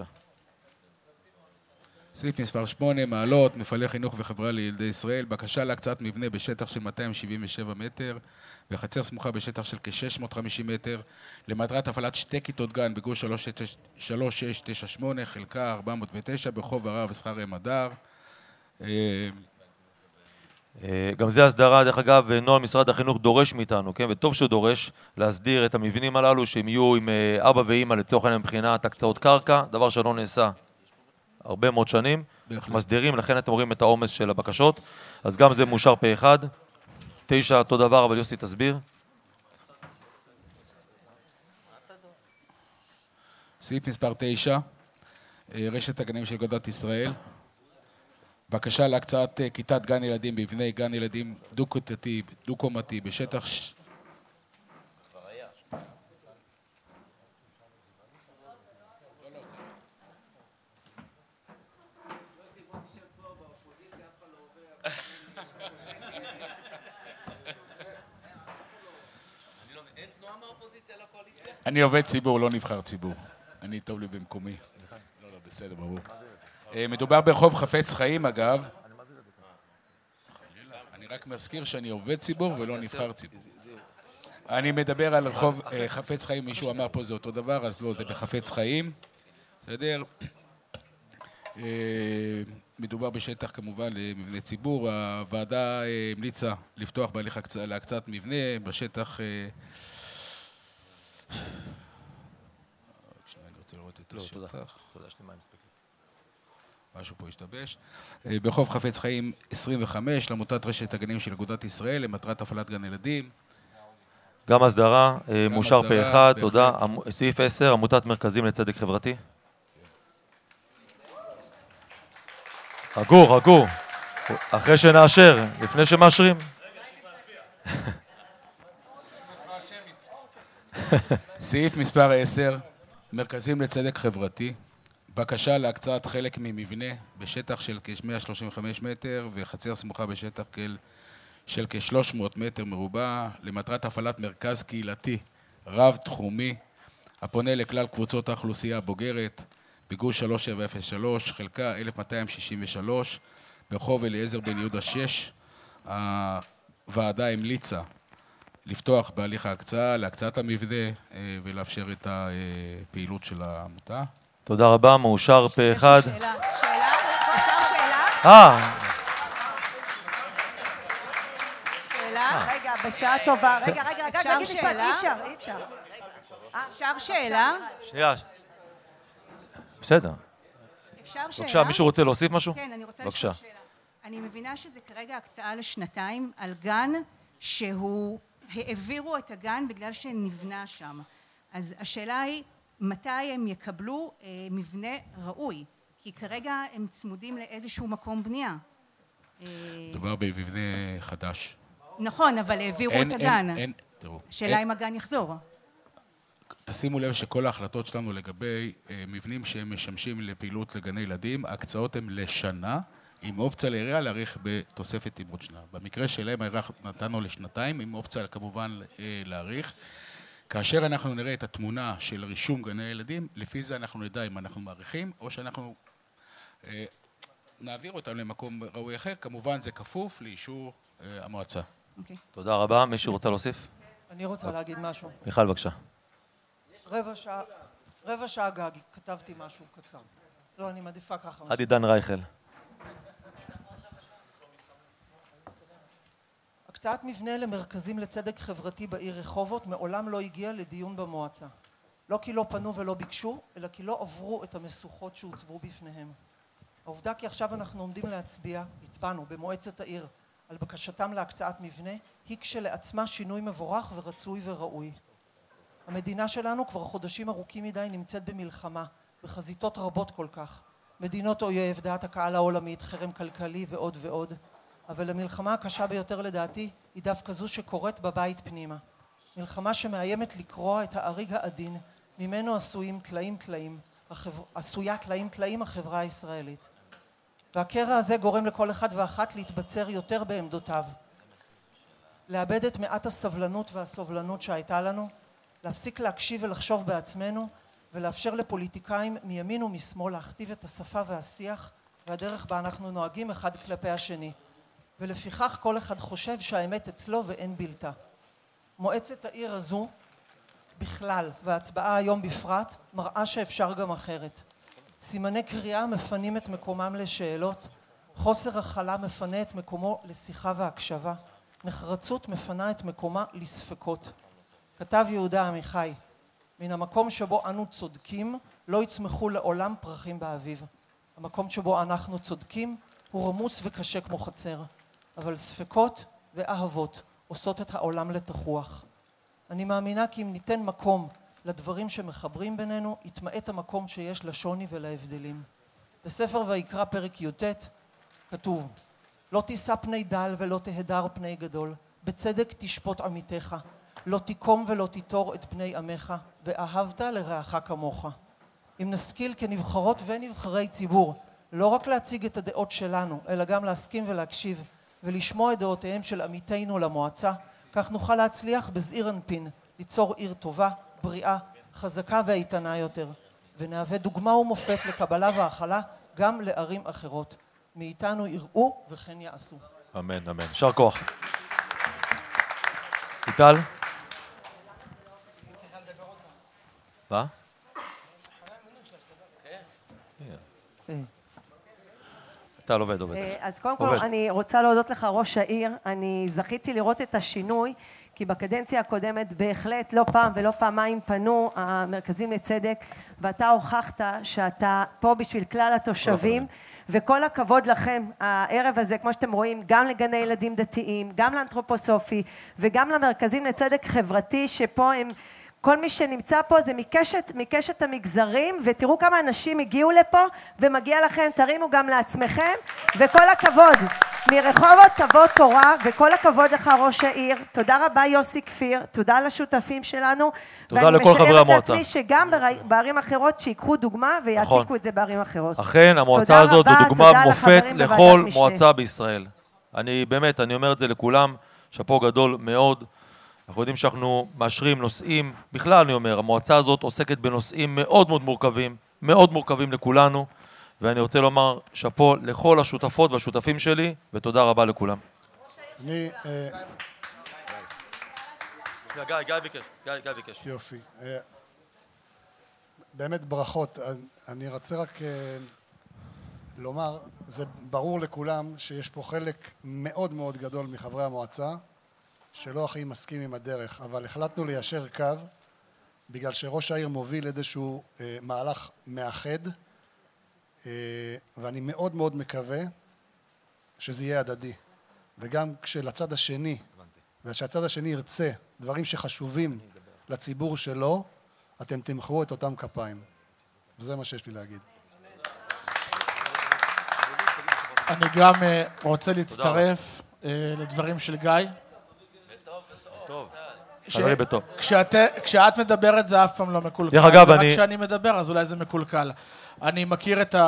סעיף מספר שמונה, מעלות, מפעלי חינוך וחברה לילדי ישראל, בקשה להקצאת מבנה בשטח של מאתיים שבעים ושבע מטר, וחצר סמוכה בשטח של כ-שש מאות וחמישים מטר, למטרת הפעלת שתי כיתות גן בגוש שלוש שש תשע שמונה, חלקה ארבע מאות ותשע, ברחוב הרב ושכר מדר. גם זה הסדרה, דרך אגב, נוהל משרד החינוך דורש מאיתנו, כן? וטוב שהוא דורש להסדיר את המבנים הללו, שהם יהיו עם אבא ואמא לצורך העניין מבחינת הקצאות קרקע, דבר שלא נעשה הרבה מאוד שנים, מסדירים, לכן אתם רואים את העומס של הבקשות, אז גם זה מאושר פה אחד. תשע, אותו דבר, אבל יוסי תסביר. סעיף מספר תשע, רשת הגנים של אגודת ישראל. בקשה להקצאת כיתת גן ילדים בבני גן ילדים דו-קומתי, דו-קומתי בשטח... אני עובד ציבור, לא נבחר ציבור. אני טוב לי במקומי. לא, לא, בסדר, ברור. מדובר ברחוב חפץ חיים, אגב. אני רק מזכיר שאני עובד ציבור ולא נבחר ציבור. אני מדבר על רחוב חפץ חיים, מישהו אמר פה זה אותו דבר, אז לא, זה בחפץ חיים. בסדר? מדובר בשטח כמובן למבנה ציבור. הוועדה המליצה לפתוח בהליך להקצאת מבנה בשטח... אני רוצה לראות את השטח. תודה, יש לי מים מספיק. משהו פה השתבש. ברחוב חפץ חיים עשרים וחמש, לעמותת רשת הגנים של אגודת ישראל, למטרת הפעלת גן ילדים. גם הסדרה, מאושר פה אחד, תודה. סעיף עשר, עמותת מרכזים לצדק חברתי. רגור, רגור. אחרי שנאשר, לפני שמאשרים. סעיף מספר עשר, מרכזים לצדק חברתי. בקשה להקצאת חלק ממבנה בשטח של כ-מאה שלושים וחמישה מטר וחצר סמוכה בשטח של כ-שלוש מאות מטר מרובע למטרת הפעלת מרכז קהילתי רב-תחומי הפונה לכלל קבוצות האוכלוסייה הבוגרת בגוש שלוש שבע אפס שלוש, חלקה אלף מאתיים שישים ושלוש, ברחוב אליעזר בן יהודה שש. הוועדה המליצה לפתוח בהליך ההקצאה, להקצאת המבנה ולאפשר את הפעילות של העמותה. תודה רבה, מאושר פה אחד. שאלה, שאלה, אפשר שאלה? אה, שאלה? רגע, בשעה טובה. רגע, רגע, רגע, אפשר תגיד משפט, שאלה? אי אפשר, אי אפשר. אפשר שאלה? שנייה. בסדר. אפשר שאלה? בבקשה, מישהו רוצה להוסיף משהו? כן, אני רוצה בבקשה. לשאול שאלה. אני מבינה שזה כרגע הקצאה לשנתיים על גן שהוא, העבירו את הגן בגלל שנבנה שם. אז השאלה היא, מתי הם יקבלו אה, מבנה ראוי? כי כרגע הם צמודים לאיזשהו מקום בנייה. אה, מדובר במבנה חדש. נכון, אבל העבירו אין- את אין- הגן. אין- תראו, השאלה אין- אם הגן יחזור. תשימו לב שכל ההחלטות שלנו לגבי אה, מבנים שהם משמשים לפעילות לגני ילדים, ההקצאות הן לשנה, עם אופציה לעירייה להאריך בתוספת עם עוד שנה. במקרה שלהם האריך נתנו לשנתיים, עם אופציה כמובן אה, להאריך. כאשר אנחנו נראה את התמונה של רישום גני ילדים, לפי זה אנחנו נדע אם אנחנו מאריכים, או שאנחנו אה, נעביר אותם למקום ראוי אחר. כמובן זה כפוף לאישור אה, המועצה. אוקיי. תודה רבה. מישהו רוצה להוסיף? אני רוצה להגיד משהו. מיכל, בבקשה. רבע שעה, רבע שעה גג, כתבתי משהו קצר. לא, אני מעדיפה ככה. עד עידן רייכל. הקצאת מבנה למרכזים לצדק חברתי בעיר רחובות מעולם לא הגיעה לדיון במועצה. לא כי לא פנו ולא ביקשו, אלא כי לא עברו את המשוכות שהוצבו בפניהם. העובדה כי עכשיו אנחנו עומדים להצביע, הצבענו במועצת העיר, על בקשתם להקצאת מבנה, היא כשלעצמה שינוי מבורך ורצוי וראוי. המדינה שלנו כבר חודשים ארוכים מדי נמצאת במלחמה, בחזיתות רבות כל כך. מדינות אויב, דעת הקהל העולמית, חרם כלכלי ועוד ועוד. אבל המלחמה הקשה ביותר לדעתי היא דווקא זו שקורית בבית פנימה. מלחמה שמאיימת לקרוע את האריג העדין, ממנו עשויים תלאים תלאים, החבר... עשויה תלאים תלאים החברה הישראלית. והקרע הזה גורם לכל אחד ואחת להתבצר יותר בעמדותיו. לאבד את מעט הסבלנות והסובלנות שהייתה לנו, להפסיק להקשיב ולחשוב בעצמנו, ולאפשר לפוליטיקאים מימין ומשמאל להכתיב את השפה והשיח והדרך בה אנחנו נוהגים אחד כלפי השני. ולפיכך כל אחד חושב שהאמת אצלו ואין בלתה. מועצת העיר הזו בכלל וההצבעה היום בפרט מראה שאפשר גם אחרת. סימני קריאה מפנים את מקומם לשאלות, חוסר הכלה מפנה את מקומו לשיחה והקשבה, נחרצות מפנה את מקומה לספקות. כתב יהודה עמיחי, מן המקום שבו אנו צודקים לא יצמחו לעולם פרחים באביב. המקום שבו אנחנו צודקים הוא רמוס וקשה כמו חצר, אבל ספקות ואהבות עושות את העולם לתחוח. אני מאמינה כי אם ניתן מקום לדברים שמחברים בינינו, יתמעט המקום שיש לשוני ולהבדלים. בספר ויקרא פרק י"ט כתוב, לא תישא פני דל ולא תהדר פני גדול, בצדק תשפוט עמיתך, לא תיקום ולא תיטור את פני עמך, ואהבת לרעך כמוך. אם נשכיל כנבחרות ונבחרי ציבור, לא רק להציג את הדעות שלנו, אלא גם להסכים ולהקשיב, ולשמוע את דעותיהם של עמיתינו למועצה, כך נוכל להצליח בזעיר אנפין, ליצור עיר טובה, בריאה, חזקה ואיתנה יותר, ונהווה דוגמה ומופת לקבלה והכלה גם לערים אחרות. מאיתנו יראו וכן יעשו. אמן, אמן. יישר כוח. איטל? מה? איטל עובד, עובד. אז קודם כל אני רוצה להודות לך ראש העיר, אני זכיתי לראות את השינוי, כי בקדנציה הקודמת בהחלט לא פעם ולא פעמיים פנו המרכזים לצדק, ואתה הוכחת שאתה פה בשביל כלל התושבים, וכל הכבוד לכם, הערב הזה, כמו שאתם רואים, גם לגני ילדים דתיים, גם לאנתרופוסופי, וגם למרכזים לצדק חברתי, שפה הם, כל מי שנמצא פה זה מקשת, מקשת המגזרים, ותראו כמה אנשים הגיעו לפה, ומגיע לכם, תרימו גם לעצמכם, וכל הכבוד. מרחובות תבוא תורה, וכל הכבוד לך ראש העיר. תודה רבה יוסי כפיר, תודה לשותפים שלנו. תודה לכל חברי המועצה. ואני משארת לעצמי שגם בערים אחרות שיקחו דוגמה ויעתיקו את זה בערים אחרות. אכן, המועצה הזאת זו דוגמה מופת לכל מועצה בישראל. אני באמת, אני אומר את זה לכולם, שאפו גדול מאוד. אנחנו יודעים שאנחנו מאשרים נושאים, בכלל אני אומר, המועצה הזאת עוסקת בנושאים מאוד מאוד מורכבים, מאוד מורכבים לכולנו, ואני רוצה לומר שאפו לכל השותפות והשותפים שלי, ותודה רבה לכולם. ראש העיר אני... גיא, גיא ביקש, גיא ביקש. יופי. באמת ברכות. אני רוצה רק לומר, זה ברור לכולם שיש פה חלק מאוד מאוד גדול מחברי המועצה שלא הכי מסכים עם הדרך, אבל החלטנו ליישר קו בגלל שראש העיר מוביל איזשהו מהלך מאחד, ואני מאוד מאוד מקווה שזה יהיה הדדי. וגם כשלצד השני, ושהצד השני ירצה דברים שחשובים לציבור שלו, אתם תמחרו את אותם כפיים. וזה מה שיש לי להגיד. אני גם רוצה להצטרף לדברים של גיא. טוב. כשאת מדברת זה אף פעם לא מקולקל. דרך אגב, אני... רק כשאני מדבר אז אולי זה מקולקל. אני מכיר את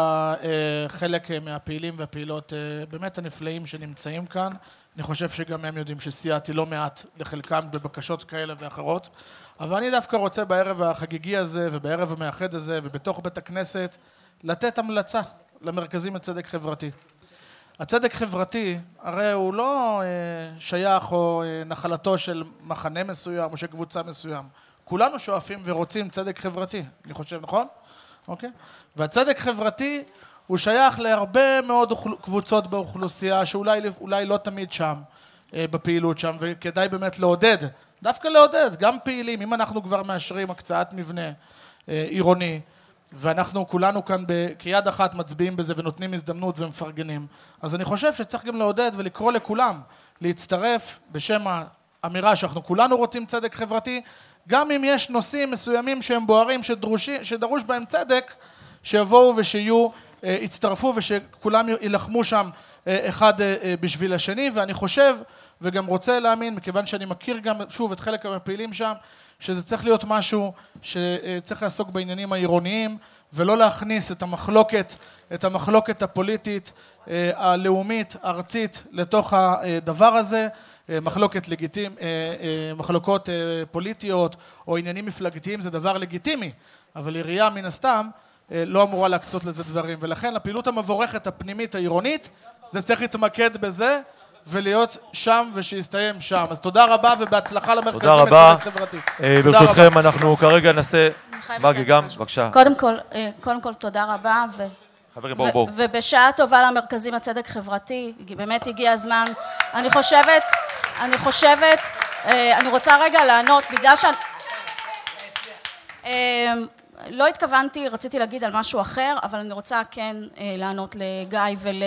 חלק מהפעילים והפעילות באמת הנפלאים שנמצאים כאן. אני חושב שגם הם יודעים שסייעתי לא מעט לחלקם בבקשות כאלה ואחרות. אבל אני דווקא רוצה בערב החגיגי הזה ובערב המאחד הזה ובתוך בית הכנסת לתת המלצה למרכזים לצדק חברתי. הצדק חברתי הרי הוא לא שייך או נחלתו של מחנה מסוים או של קבוצה מסוים. כולנו שואפים ורוצים צדק חברתי, אני חושב, נכון? אוקיי? והצדק חברתי הוא שייך להרבה מאוד קבוצות באוכלוסייה שאולי אולי לא תמיד שם, בפעילות שם, וכדאי באמת לעודד, דווקא לעודד, גם פעילים, אם אנחנו כבר מאשרים הקצאת מבנה עירוני, ואנחנו כולנו כאן כיד אחת מצביעים בזה ונותנים הזדמנות ומפרגנים. אז אני חושב שצריך גם לעודד ולקרוא לכולם להצטרף בשם האמירה שאנחנו כולנו רוצים צדק חברתי, גם אם יש נושאים מסוימים שהם בוערים, שדרושי, שדרוש בהם צדק, שיבואו ושיהיו, יצטרפו ושכולם ילחמו שם אחד בשביל השני. ואני חושב וגם רוצה להאמין, מכיוון שאני מכיר גם שוב את חלק מהפעילים שם, שזה צריך להיות משהו שצריך לעסוק בעניינים העירוניים, ולא להכניס את המחלוקת, את המחלוקת הפוליטית, הלאומית, הארצית, לתוך הדבר הזה, מחלוקת לגיטימ, מחלוקות פוליטיות או עניינים מפלגתיים זה דבר לגיטימי, אבל עירייה מן הסתם לא אמורה להקצות לזה דברים, ולכן הפעילות המבורכת הפנימית העירונית, זה צריך להתמקד בזה, ולהיות שם ושיסתיים שם. אז תודה רבה ובהצלחה למרכזים לצדק חברתי. ברשותכם, אנחנו כרגע ננסה... מגי גם, בבקשה. קודם כל, קודם כל תודה רבה, חברים, בואו, בואו. ובשעה טובה למרכזים לצדק חברתי, באמת הגיע הזמן. אני חושבת, אני חושבת, אני רוצה רגע לענות, בגלל שאני... לא התכוונתי, רציתי להגיד על משהו אחר, אבל אני רוצה כן לענות לגיא ול...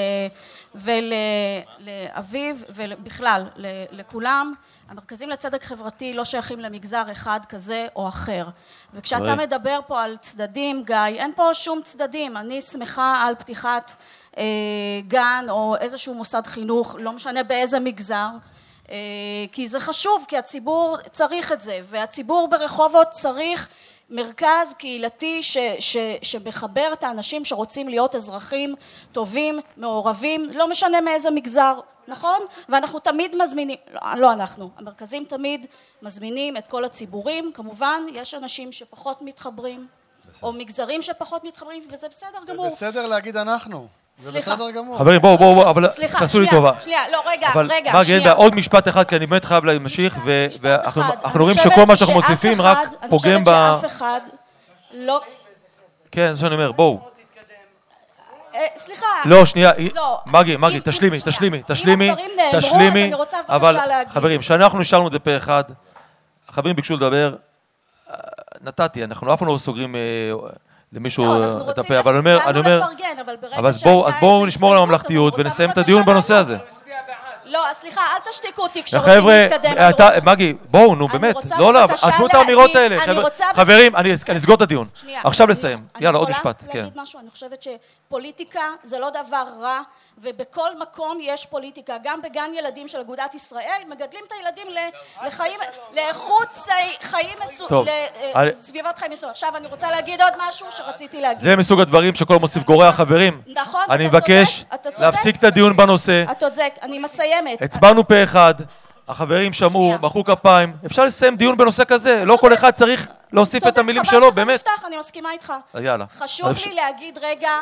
ולאביב ובכלל לכולם. המרכזים לצדק חברתי לא שייכים למגזר אחד כזה או אחר. וכשאתה מדבר פה על צדדים, גיא, אין פה שום צדדים. אני שמחה על פתיחת אה, גן או איזשהו מוסד חינוך, לא משנה באיזה מגזר, אה, כי זה חשוב, כי הציבור צריך את זה, והציבור ברחובות צריך מרכז קהילתי ש, ש, שמחבר את האנשים שרוצים להיות אזרחים טובים, מעורבים, לא משנה מאיזה מגזר, נכון? ואנחנו תמיד מזמינים, לא, לא אנחנו, המרכזים תמיד מזמינים את כל הציבורים, כמובן יש אנשים שפחות מתחברים, בסדר. או מגזרים שפחות מתחברים, וזה בסדר גמור. זה בסדר להגיד אנחנו. זה בסדר גמור. חברים, בואו, בואו, אבל תעשו לי טובה. שנייה, לא, רגע, רגע, אבל, שנייה. עוד משפט אחד, כי אני באמת חייב להמשיך, ואנחנו רואים שכל מה שאנחנו מוסיפים רק פוגם ב... אני חושבת שאף אחד לא... כן, זה שאני אומר, בואו. סליחה. לא, שנייה, מגי, מגי, תשלימי, תשלימי, תשלימי, תשלימי, אבל חברים, שאנחנו נשארנו את זה פה אחד, החברים ביקשו לדבר, נתתי, אנחנו אף פעם לא סוגרים... למישהו את הפה, אבל אני אומר, אז בואו נשמור על הממלכתיות ונסיים את הדיון בנושא הזה. לא, סליחה, אל תשתיקו אותי כשרוצים להתקדם. מגי, בואו, נו, באמת, לא, לא, עזבו את האמירות האלה. חברים, אני אסגור את הדיון. עכשיו לסיים. יאללה, עוד משפט. אני יכולה להגיד משהו, אני חושבת שפוליטיקה זה לא דבר רע, ובכל מקום יש פוליטיקה. גם בגן ילדים של אגודת ישראל, מגדלים את הילדים לחיים, לאיכות חיים, לסביבת חיים מסוים. עכשיו, אני רוצה להגיד עוד משהו שרציתי להגיד. זה מסוג הדברים שכל מוסיף גורע, חברים. נכון, אני מבקש להפסיק את הדיון בנושא. אתה צודק, אני מסיימת. הצבענו פה אחד, החברים שמעו, מחאו כפיים. אפשר לסיים דיון בנושא כזה, לא כל אחד צריך להוסיף את המילים שלו, באמת. אני מסכימה איתך. יאללה. חשוב לי להגיד רגע,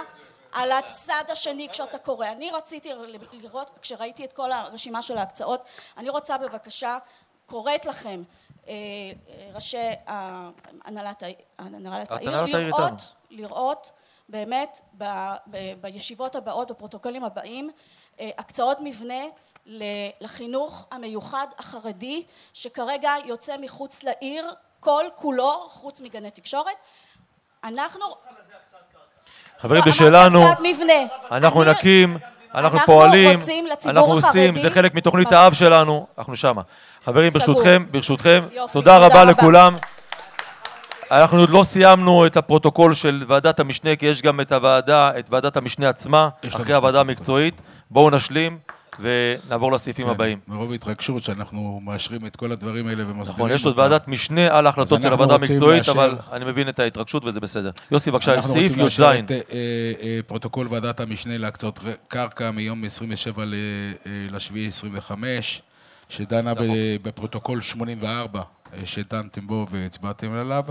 על הצד השני כשאתה קורא. אני רציתי לראות, כשראיתי את כל הרשימה של ההקצאות, אני רוצה בבקשה, קוראת לכם, ראשי הנהלת העיר, לראות, לראות באמת בישיבות הבאות, בפרוטוקולים הבאים, הקצאות מבנה לחינוך המיוחד החרדי, שכרגע יוצא מחוץ לעיר, כל כולו, חוץ מגני תקשורת. אנחנו... חברים, בשלנו, אנחנו אני- נקים, אנחנו אנחנו פועלים, רוצים לציבור אנחנו עושים, החרדי- זה חלק מתוכנית האב שלנו, אנחנו שמה. חברים, סגור. ברשותכם, ברשותכם, יופי, תודה תודה רבה רבה. לכולם. אנחנו עוד לא סיימנו את הפרוטוקול של ועדת המשנה, כי יש גם את הוועדה, את ועדת המשנה עצמה, אחרי הוועדה המקצועית. בואו נשלים ונעבור לסעיפים כן, הבאים. מרוב התרגשות שאנחנו מאשרים את כל הדברים האלה ומסדירים נכון, יש עוד אותם. ועדת משנה על ההחלטות אז של אנחנו הוועדה רוצים המקצועית, לאשר- אבל אני מבין את ההתרגשות וזה בסדר. יוסי, בבקשה, אנחנו סעיף רוצים י"ז. לאשר את אה, אה, פרוטוקול ועדת המשנה להקצאות קרקע מיום עשרים ושבעה לשביעי עשרים וחמש, שדנה נכון. ב- בפרוטוקול שמונים וארבע, אה, שדנתם בו והצבעתם עליו.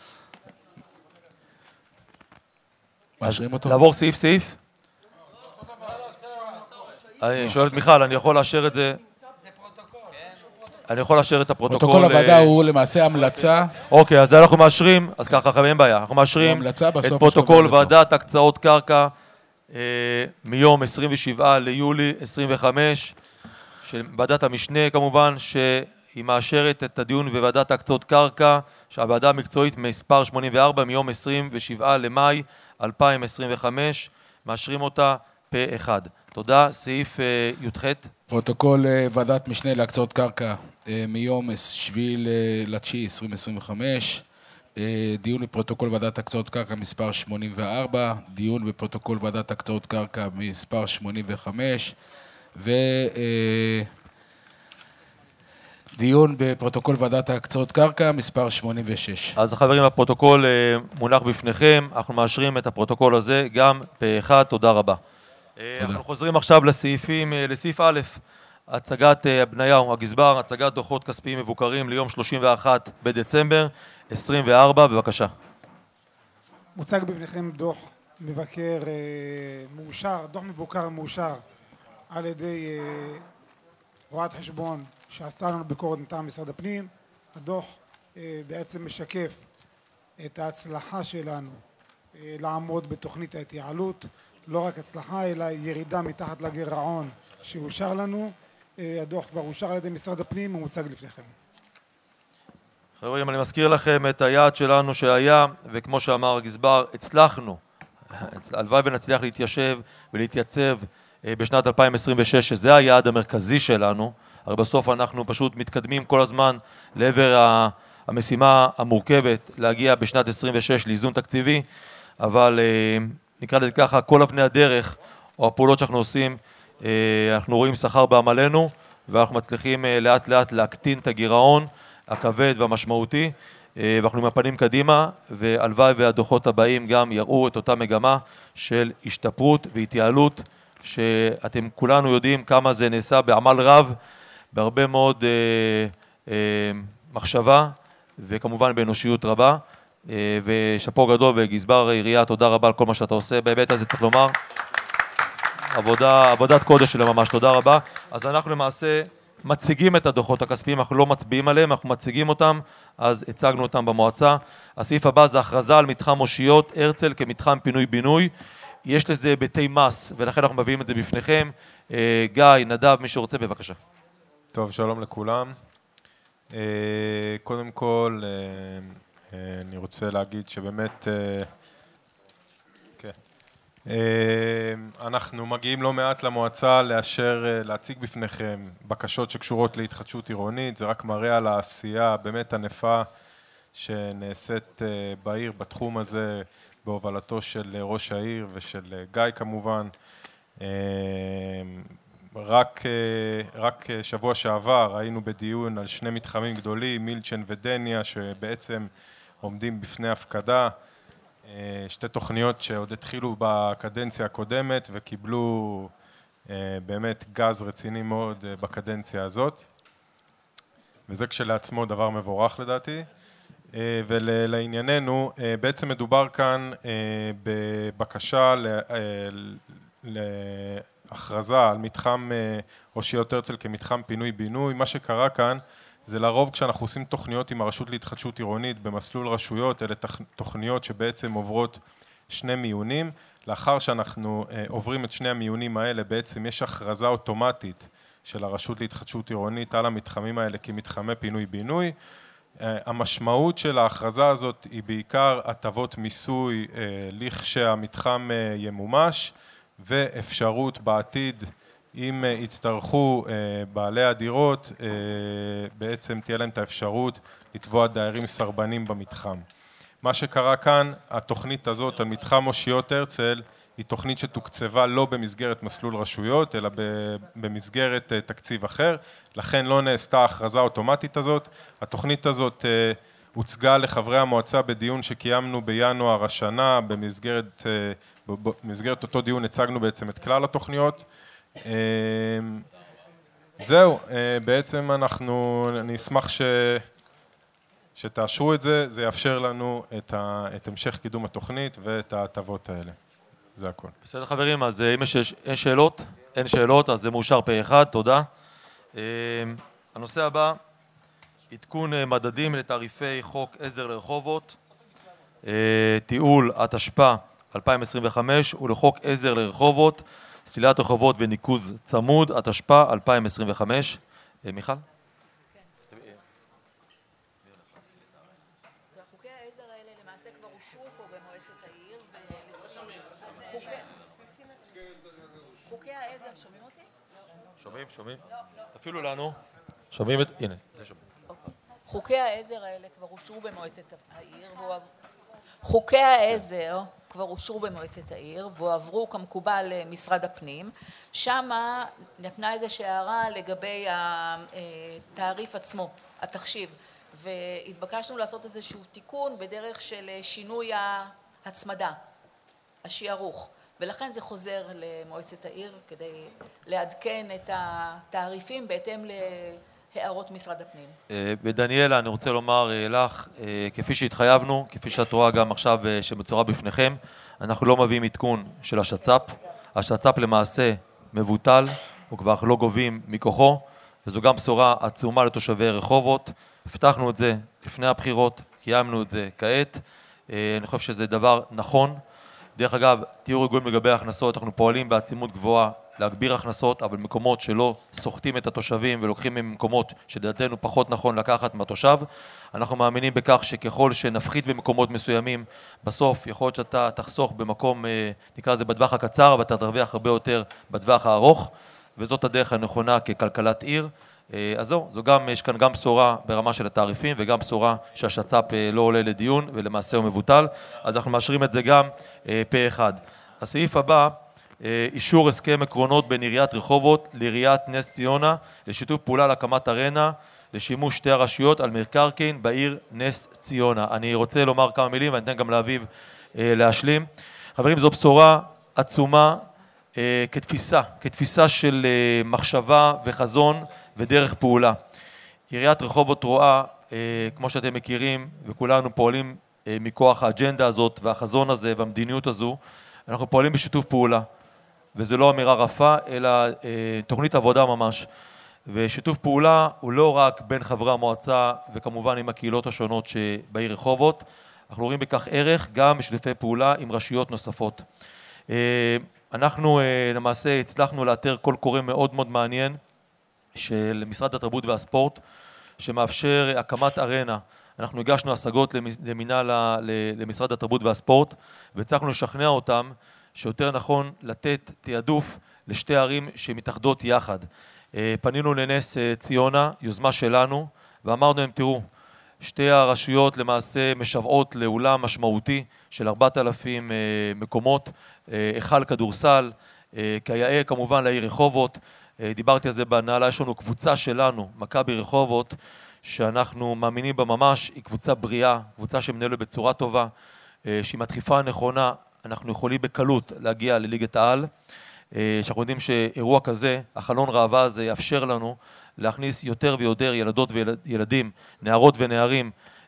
מאשרים אותו? לעבור סעיף סעיף? אני שואל את מיכל, אני יכול לאשר את זה? אני יכול לאשר את הפרוטוקול? פרוטוקול הוועדה אה, הוא למעשה המלצה. אוקיי, אז אנחנו מאשרים, אז ככה, חברים, אין בעיה. אנחנו מאשרים המלצה, בסוף את יש פרוטוקול לזה פה. ועדת הקצאות קרקע אה, מיום עשרים ושבעה ליולי עשרים וחמש, של ועדת המשנה כמובן, שהיא מאשרת את הדיון בוועדת הקצאות קרקע, שהוועדה המקצועית מספר שמונים וארבע מיום עשרים ושבעה למאי אלפיים עשרים וחמש, מאשרים אותה פה אחד. תודה. סעיף אה, י"ח. פרוטוקול אה, ועדת משנה להקצאות קרקע אה, מיום שביעי לתשיעי עשרים עשרים וחמש, אה, דיון בפרוטוקול ועדת הקצאות קרקע מספר שמונים וארבע, דיון בפרוטוקול ועדת הקצאות קרקע מספר שמונים וחמש, ו... אה, דיון בפרוטוקול ועדת ההקצאות קרקע מספר שמונים ושש. אז חברים, הפרוטוקול אה, מונח בפניכם, אנחנו מאשרים את הפרוטוקול הזה גם פה אחד, תודה רבה. אה, אנחנו חוזרים עכשיו לסעיפים, אה, לסעיף א', הצגת אה, בניהו, הגזבר, הצגת דוחות כספיים מבוקרים ליום שלושים ואחד בדצמבר עשרים וארבע, בבקשה. מוצג בפניכם דוח מבקר אה, מאושר, דוח מבוקר מאושר על ידי אה, רואת חשבון שעשתה לנו ביקורת מטעם משרד הפנים. הדוח אה, בעצם משקף את ההצלחה שלנו אה, לעמוד בתוכנית ההתייעלות, לא רק הצלחה אלא ירידה מתחת לגירעון שאושר לנו. אה, הדוח כבר אושר על ידי משרד הפנים ומוצג לפניכם. חברים, אני מזכיר לכם את היעד שלנו שהיה, וכמו שאמר הגזבר, הצלחנו, הלוואי ונצליח להתיישב ולהתייצב בשנת אלפיים עשרים ושש, שזה היעד המרכזי שלנו. הרי בסוף אנחנו פשוט מתקדמים כל הזמן לעבר המשימה המורכבת להגיע בשנת עשרים ושש לאיזון תקציבי, אבל נקרא לזה ככה, כל אבני הדרך או הפעולות שאנחנו עושים, אנחנו רואים שכר בעמלנו, ואנחנו מצליחים לאט לאט להקטין את הגירעון הכבד והמשמעותי, ואנחנו עם הפנים קדימה, והלוואי והדוחות הבאים גם יראו את אותה מגמה של השתפרות והתייעלות, שאתם כולנו יודעים כמה זה נעשה בעמל רב, בהרבה מאוד אה, אה, מחשבה, וכמובן באנושיות רבה, אה, ושפו גדול וגזבר העירייה, תודה רבה על כל מה שאתה עושה, בהיבט הזה צריך לומר, עבודה, עבודת קודש שלה ממש, תודה רבה. אז אנחנו למעשה מציגים את הדוחות הכספיים, אנחנו לא מצביעים עליהם, אנחנו מציגים אותם, אז הצגנו אותם במועצה. הסעיף הבא זה הכרזה על מתחם אושיות הרצל כמתחם פינוי-בינוי, יש לזה היבטי מס, ולכן אנחנו מביאים את זה בפניכם. גיא, נדב, מי שרוצה, בבקשה. טוב, שלום לכולם. קודם כל, אני רוצה להגיד שבאמת, אנחנו מגיעים לא מעט למועצה לאשר, להציג בפניכם בקשות שקשורות להתחדשות עירונית, זה רק מראה על העשייה באמת ענפה שנעשית בעיר בתחום הזה, בהובלתו של ראש העיר ושל גיא כמובן. רק, רק שבוע שעבר היינו בדיון על שני מתחמים גדולים, מילצ'ן ודניה, שבעצם עומדים בפני הפקדה. שתי תוכניות שעוד התחילו בקדנציה הקודמת וקיבלו באמת גז רציני מאוד בקדנציה הזאת. וזה כשלעצמו דבר מבורך לדעתי. ולענייננו, בעצם מדובר כאן בבקשה להכרזה על מתחם אושיות הרצל כמתחם פינוי-בינוי. מה שקרה כאן זה לרוב כשאנחנו עושים תוכניות עם הרשות להתחדשות עירונית במסלול רשויות, אלה תוכניות שבעצם עוברות שני מיונים. לאחר שאנחנו עוברים את שני המיונים האלה, בעצם יש הכרזה אוטומטית של הרשות להתחדשות עירונית על המתחמים האלה כמתחמי פינוי-בינוי. המשמעות של ההכרזה הזאת היא בעיקר הטבות מיסוי לכשהמתחם ימומש, ואפשרות בעתיד, אם יצטרכו בעלי הדירות, בעצם תהיה להם את האפשרות לתבוע דיירים סרבנים במתחם. מה שקרה כאן, התוכנית הזאת על מתחם אושיות הרצל, היא תוכנית שתוקצבה לא במסגרת מסלול רשויות, אלא במסגרת תקציב אחר, לכן לא נעשתה ההכרזה האוטומטית הזאת. התוכנית הזאת הוצגה לחברי המועצה בדיון שקיימנו בינואר השנה, במסגרת, במסגרת אותו דיון הצגנו בעצם את כלל התוכניות. זהו, בעצם אנחנו, אני אשמח ש... שתאשרו את זה, זה יאפשר לנו את, ה, את המשך קידום התוכנית ואת ההטבות האלה. זה הכל. בסדר חברים, אז אם יש אין שאלות, אין שאלות, אז זה מאושר פה אחד, תודה. הנושא הבא, עדכון מדדים לתעריפי חוק עזר לרחובות, תיעול התשפ"א אלפיים עשרים וחמש ולחוק עזר לרחובות, סלילת רחובות וניקוז צמוד, התשפ"א אלפיים עשרים וחמש. מיכל? שומעים, שומעים? תפעילו לנו. שומעים את... הנה, זה שומעים. חוקי העזר האלה כבר אושרו במועצת העיר, חוקי העזר כבר אושרו במועצת העיר, והועברו כמקובל למשרד הפנים. שם נתנה איזושהי הערה לגבי התעריף עצמו, התחשיב, והתבקשנו לעשות איזשהו תיקון בדרך של שינוי ההצמדה, השיערוך. ולכן זה חוזר למועצת העיר כדי לעדכן את התעריפים בהתאם להערות משרד הפנים. ודניאלה, אני רוצה לומר לך, כפי שהתחייבנו, כפי שאת רואה גם עכשיו שמצורע בפניכם, אנחנו לא מביאים עדכון של השצ"פ. השצ"פ למעשה מבוטל, הוא כבר לא גובים מכוחו, וזו גם בשורה עצומה לתושבי רחובות. הבטחנו את זה לפני הבחירות, קיימנו את זה כעת. אני חושב שזה דבר נכון. דרך אגב, תהיו רגועים לגבי ההכנסות, אנחנו פועלים בעצימות גבוהה להגביר הכנסות, אבל מקומות שלא סוחטים את התושבים ולוקחים ממקומות שלדעתנו פחות נכון לקחת מהתושב, אנחנו מאמינים בכך שככל שנפחית במקומות מסוימים, בסוף יכול להיות שאתה תחסוך במקום, נקרא לזה בטווח הקצר, אבל אתה תרוויח הרבה יותר בטווח הארוך, וזאת הדרך הנכונה ככלכלת עיר. אז זהו, זו גם, יש כאן גם בשורה ברמה של התעריפים וגם בשורה שהשצ"פ לא עולה לדיון ולמעשה הוא מבוטל, אז אנחנו מאשרים את זה גם פה אחד. הסעיף הבא, אישור הסכם עקרונות בין עיריית רחובות לעיריית נס ציונה לשיתוף פעולה להקמת ארנה לשימוש שתי הרשויות על מקרקעין בעיר נס ציונה. אני רוצה לומר כמה מילים ואני אתן גם לאביב להשלים. חברים, זו בשורה עצומה כתפיסה, כתפיסה של מחשבה וחזון ודרך פעולה. עיריית רחובות רואה, כמו שאתם מכירים, וכולנו פועלים מכוח האג'נדה הזאת והחזון הזה והמדיניות הזו, אנחנו פועלים בשיתוף פעולה, וזה לא אמירה רפה, אלא תוכנית עבודה ממש. ושיתוף פעולה הוא לא רק בין חברי המועצה וכמובן עם הקהילות השונות שבעיר רחובות, אנחנו רואים בכך ערך גם בשיתופי פעולה עם רשויות נוספות. אנחנו למעשה הצלחנו לאתר קול קורא מאוד מאוד מעניין של משרד התרבות והספורט, שמאפשר הקמת ארנה. אנחנו הגשנו השגות למינהל למשרד התרבות והספורט, והצלחנו לשכנע אותם שיותר נכון לתת תעדוף לשתי ערים שמתאחדות יחד. פנינו לנס ציונה, יוזמה שלנו, ואמרנו להם, תראו, שתי הרשויות למעשה משוועות לאולם משמעותי של ארבעת אלפים מקומות, היכל כדורסל, כיאה כמובן לעיר רחובות. דיברתי על זה בהנהלה, יש לנו קבוצה שלנו, מכבי רחובות, שאנחנו מאמינים בה ממש, היא קבוצה בריאה, קבוצה שמנהלת בצורה טובה, שהיא מדחיפה נכונה, אנחנו יכולים בקלות להגיע לליגת העל, שאנחנו יודעים שאירוע כזה, החלון ראווה הזה יאפשר לנו להכניס יותר ויותר ילדות וילדים, נערות ונערים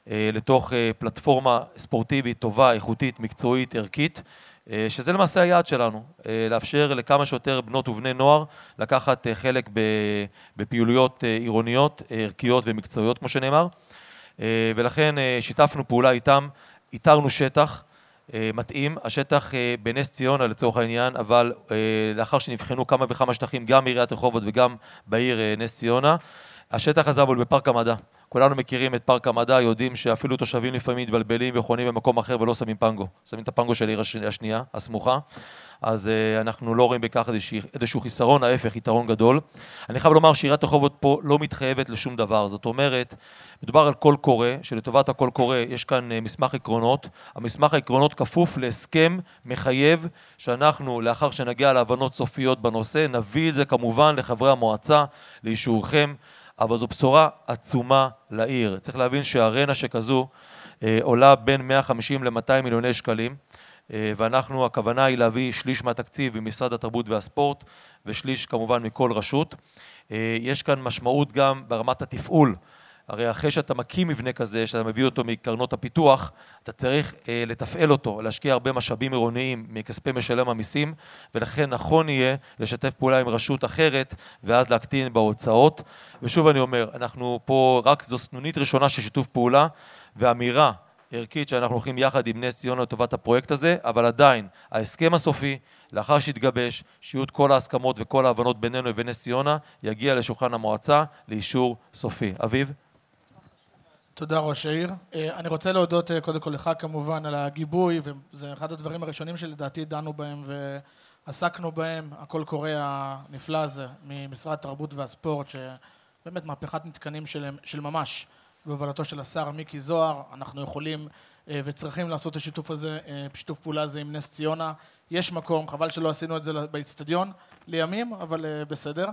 לתוך פלטפורמה ספורטיבית טובה, איכותית, מקצועית, ערכית, שזה למעשה היעד שלנו, לאפשר לכמה שיותר בנות ובני נוער לקחת חלק בפעילויות עירוניות, ערכיות ומקצועיות, כמו שנאמר, ולכן שיתפנו פעולה איתם, איתרנו שטח מתאים, השטח בנס ציונה לצורך העניין, אבל לאחר שנבחנו כמה וכמה שטחים, גם בעיריית רחובות וגם בעיר נס ציונה, השטח הזה אבל בפארק המדע. כולנו מכירים את פארק המדע, יודעים שאפילו תושבים לפעמים מתבלבלים וחונים במקום אחר ולא שמים פנגו. שמים את הפנגו של העיר השנייה, הסמוכה. אז uh, אנחנו לא רואים בכך איזשהו, איזשהו חיסרון, ההפך, יתרון גדול. אני חייב לומר שעיריית רחובות פה לא מתחייבת לשום דבר. זאת אומרת, מדובר על קול קורא, שלטובת הקול קורא יש כאן uh, מסמך עקרונות. המסמך העקרונות כפוף להסכם מחייב שאנחנו, לאחר שנגיע להבנות סופיות בנושא, נביא את זה כמובן לחברי המועצה, לאישורכם. אבל זו בשורה עצומה לעיר. צריך להבין שהארנה שכזו אה, עולה בין מאה וחמישים ל-מאתיים מיליוני שקלים, אה, ואנחנו, הכוונה היא להביא שליש מהתקציב ממשרד התרבות והספורט, ושליש כמובן מכל רשות. אה, יש כאן משמעות גם ברמת התפעול. הרי אחרי שאתה מקים מבנה כזה, שאתה מביא אותו מקרנות הפיתוח, אתה צריך אה, לתפעל אותו, להשקיע הרבה משאבים עירוניים מכספי משלם המיסים, ולכן נכון יהיה לשתף פעולה עם רשות אחרת, ואז להקטין בהוצאות. ושוב אני אומר, אנחנו פה רק זו סנונית ראשונה של שיתוף פעולה, ואמירה ערכית שאנחנו הולכים יחד עם נס ציונה לטובת הפרויקט הזה, אבל עדיין ההסכם הסופי, לאחר שיתגבש, שיהיו את כל ההסכמות וכל ההבנות בינינו לבין נס ציונה, יגיע לשולחן המועצה לאישור סופי. אביב? תודה ראש העיר. אני רוצה להודות קודם כל לך כמובן על הגיבוי, וזה אחד הדברים הראשונים שלדעתי דנו בהם ועסקנו בהם, הקול קורא הנפלא הזה ממשרד התרבות והספורט, שבאמת מהפכת מתקנים של, של ממש בהובלתו של השר מיקי זוהר. אנחנו יכולים וצריכים לעשות את השיתוף הזה, שיתוף פעולה הזה עם נס ציונה. יש מקום, חבל שלא עשינו את זה באצטדיון לימים, אבל בסדר.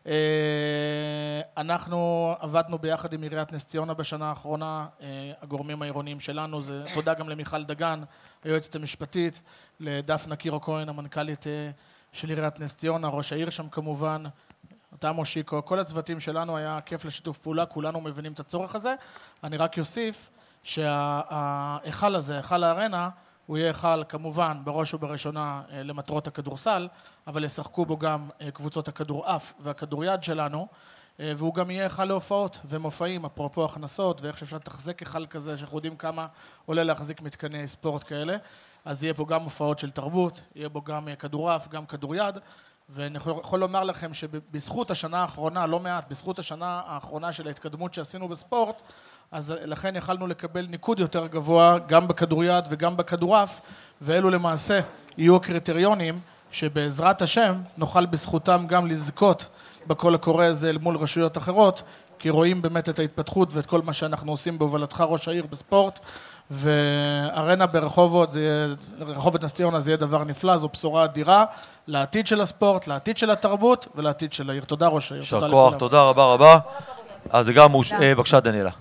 אנחנו עבדנו ביחד עם עיריית נס ציונה בשנה האחרונה, הגורמים העירוניים שלנו, זה תודה גם למיכל דגן, היועצת המשפטית, לדפנה קירו כהן, המנכ"לית של עיריית נס ציונה, ראש העיר שם כמובן, אותה מושיקו, כל הצוותים שלנו היה כיף לשיתוף פעולה, כולנו מבינים את הצורך הזה. אני רק יוסיף שההיכל הזה, היכל הארנה, הוא יהיה היכל כמובן בראש ובראשונה למטרות הכדורסל, אבל ישחקו בו גם קבוצות הכדורעף והכדוריד שלנו, והוא גם יהיה היכל להופעות ומופעים, אפרופו הכנסות ואיך שאפשר לתחזק היכל כזה, שאנחנו יודעים כמה עולה להחזיק מתקני ספורט כאלה, אז יהיה פה גם הופעות של תרבות, יהיה בו גם כדורעף, גם כדוריד, ואני יכול לומר לכם שבזכות השנה האחרונה, לא מעט, בזכות השנה האחרונה של ההתקדמות שעשינו בספורט, אז לכן יכלנו לקבל ניקוד יותר גבוה גם בכדוריד וגם בכדורעף, ואלו למעשה יהיו הקריטריונים שבעזרת השם נוכל בזכותם גם לזכות בקול הקורא הזה אל מול רשויות אחרות, כי רואים באמת את ההתפתחות ואת כל מה שאנחנו עושים בהובלתך ראש העיר בספורט, וארנה ברחובות, זה, רחובות נס ציונה זה יהיה דבר נפלא, זו בשורה אדירה לעתיד של הספורט, לעתיד של התרבות ולעתיד של העיר. תודה ראש העיר. יישר כוח, תודה רבה רבה. אז זה גם, בבקשה דניאלה.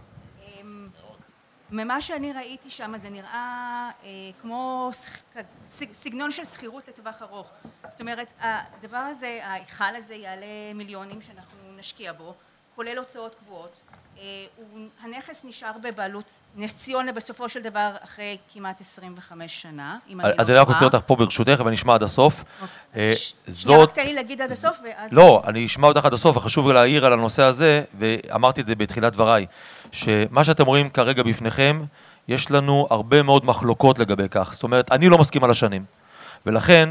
ממה שאני ראיתי שם זה נראה אה, כמו סגנון של שכירות לטווח ארוך. זאת אומרת, הדבר הזה, ההיכל הזה יעלה מיליונים שאנחנו נשקיע בו, כולל הוצאות קבועות. אה, הוא, הנכס נשאר בבעלות נס ציונה בסופו של דבר אחרי כמעט עשרים וחמש שנה. אז אני רק רוצה אותך פה ברשותך ואני אשמע עד הסוף. שנייה, רק תן לי להגיד עד הסוף ואז... לא, אני אשמע אותך עד הסוף, וחשוב להעיר על הנושא הזה, ואמרתי את זה בתחילת דבריי, שמה שאתם רואים כרגע בפניכם, יש לנו הרבה מאוד מחלוקות לגבי כך. זאת אומרת, אני לא מסכים על השנים. ולכן,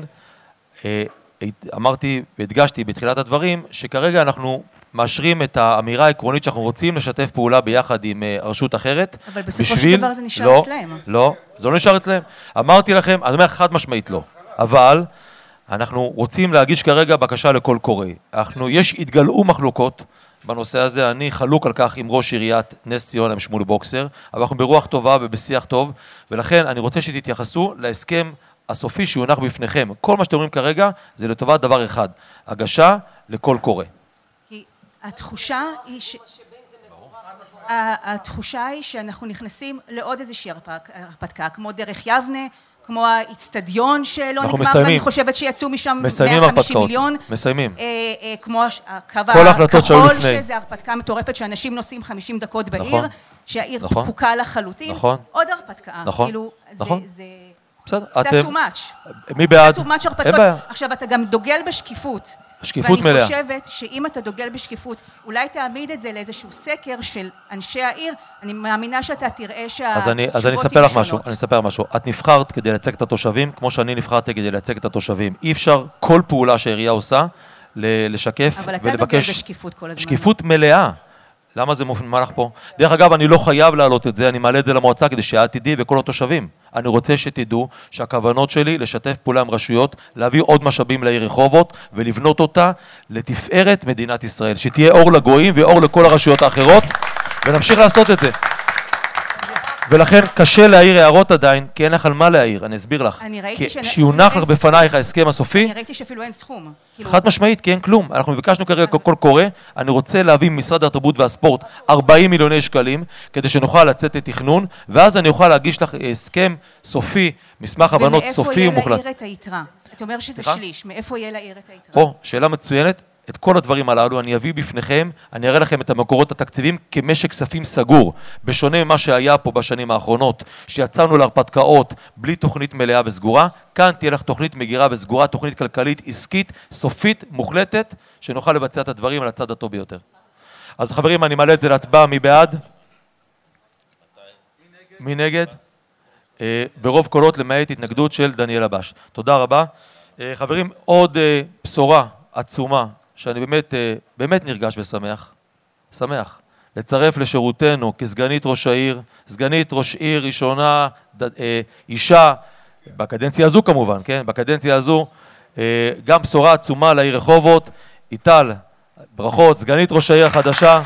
אמרתי והדגשתי בתחילת הדברים, שכרגע אנחנו מאשרים את האמירה העקרונית שאנחנו רוצים לשתף פעולה ביחד עם רשות אחרת. אבל בסופו של דבר זה נשאר לא, אצלהם. לא, זה לא נשאר אצלהם. אמרתי לכם, אני אומר חד משמעית לא. אבל אנחנו רוצים להגיש כרגע בקשה לכל קורא. אנחנו, יש, התגלעו מחלוקות בנושא הזה, אני חלוק על כך עם ראש עיריית נס ציונה, עם שמואל בוקסר, אבל אנחנו ברוח טובה ובשיח טוב, ולכן אני רוצה שתתייחסו להסכם הסופי שיונח בפניכם. כל מה שאתם אומרים כרגע זה לטובת דבר אחד, הגשה לכל קורא. כי התחושה היא ש... התחושה היא שאנחנו נכנסים לעוד איזושהי הרפתקה, כמו דרך יבנה, כמו האיצטדיון שלא נגמר, מסיימים. ואני חושבת שיצאו משם מסיימים מאה וחמישים הרפתקאות. מיליון. מסיימים. אה, אה, כמו הש- הקו כל ההחלטות שהיו הכחול, לפני. שזה הרפתקה מטורפת, שאנשים נוסעים חמישים דקות בעיר, נכון. שהעיר נכון. פקוקה לחלוטין. נכון. עוד הרפתקה. נכון. כאילו, זה- נכון. זה... בסדר, זה אתם... too much. מי בעד? זה too much הרפתקות. אין בעיה. עכשיו, אתה גם דוגל בשקיפות. שקיפות ואני מלאה. חושבת שאם אתה דוגל בשקיפות, אולי תעמיד את זה לאיזשהו סקר של אנשי העיר, אני מאמינה שאתה תראה אז אני, אז אני שהתשובות אספר יהיו לך משהו, שונות. אני אספר משהו. את נבחרת כדי לייצג את התושבים, כמו שאני נבחרתי כדי לייצג את התושבים. אי אפשר כל פעולה שהעירייה עושה, ל- לשקף אבל אתה דוגל ולבקש... בשקיפות כל הזמן. שקיפות מלאה. למה זה מלך פה? דרך אגב, אני לא חייב להעלות את זה, אני מעלה את זה למועצה כדי שאת תדעי וכל התושבים. אני רוצה שתדעו שהכוונות שלי לשתף פעולה עם רשויות, להביא עוד משאבים לעיר רחובות ולבנות אותה לתפארת מדינת ישראל. שתהיה אור לגויים ואור לכל הרשויות האחרות, ונמשיך לעשות את זה. ולכן קשה להעיר הערות עדיין, כי אין לך על מה להעיר, אני אסביר לך. אני ראיתי כי שנ- שיונח אין לך בפנייך ההסכם הסופי, אני ראיתי שאפילו אין סכום. כאילו- חד משמעית, כי אין כלום. אנחנו ביקשנו כרגע קול קורא, אני רוצה להביא ממשרד התרבות והספורט ארבעים מיליוני שקלים, כדי שנוכל לצאת לתכנון, ואז אני אוכל להגיש לך הסכם סופי, מסמך הבנות סופי ומאיפה ומוחלט. יהיה לעיר את היתרה? אתה אומר שזה סליחה? שליש, מאיפה יהיה לעיר את היתרה? או, שאלה מצוינת. את כל הדברים הללו אני אביא בפניכם, אני אראה לכם את המקורות התקציבים כמשק כספים סגור, בשונה ממה שהיה פה בשנים האחרונות, שיצאנו להרפתקאות בלי תוכנית מלאה וסגורה, כאן תהיה לך תוכנית מגירה וסגורה, תוכנית כלכלית עסקית, סופית, מוחלטת, שנוכל לבצע את הדברים על הצד הטוב ביותר. אז חברים, אני מעלה את זה להצבעה, מי בעד? מי נגד? אה, ברוב קולות למעט התנגדות של דניאל הבש. תודה רבה. אה, חברים, עוד אה, בשורה עצומה, שאני באמת, באמת נרגש ושמח, שמח, לצרף לשירותנו כסגנית ראש העיר, סגנית ראש עיר ראשונה, ד, אה, אישה, בקדנציה הזו כמובן, כן? בקדנציה הזו, אה, גם בשורה עצומה לעיר רחובות, איטל, ברכות, סגנית ראש העיר החדשה.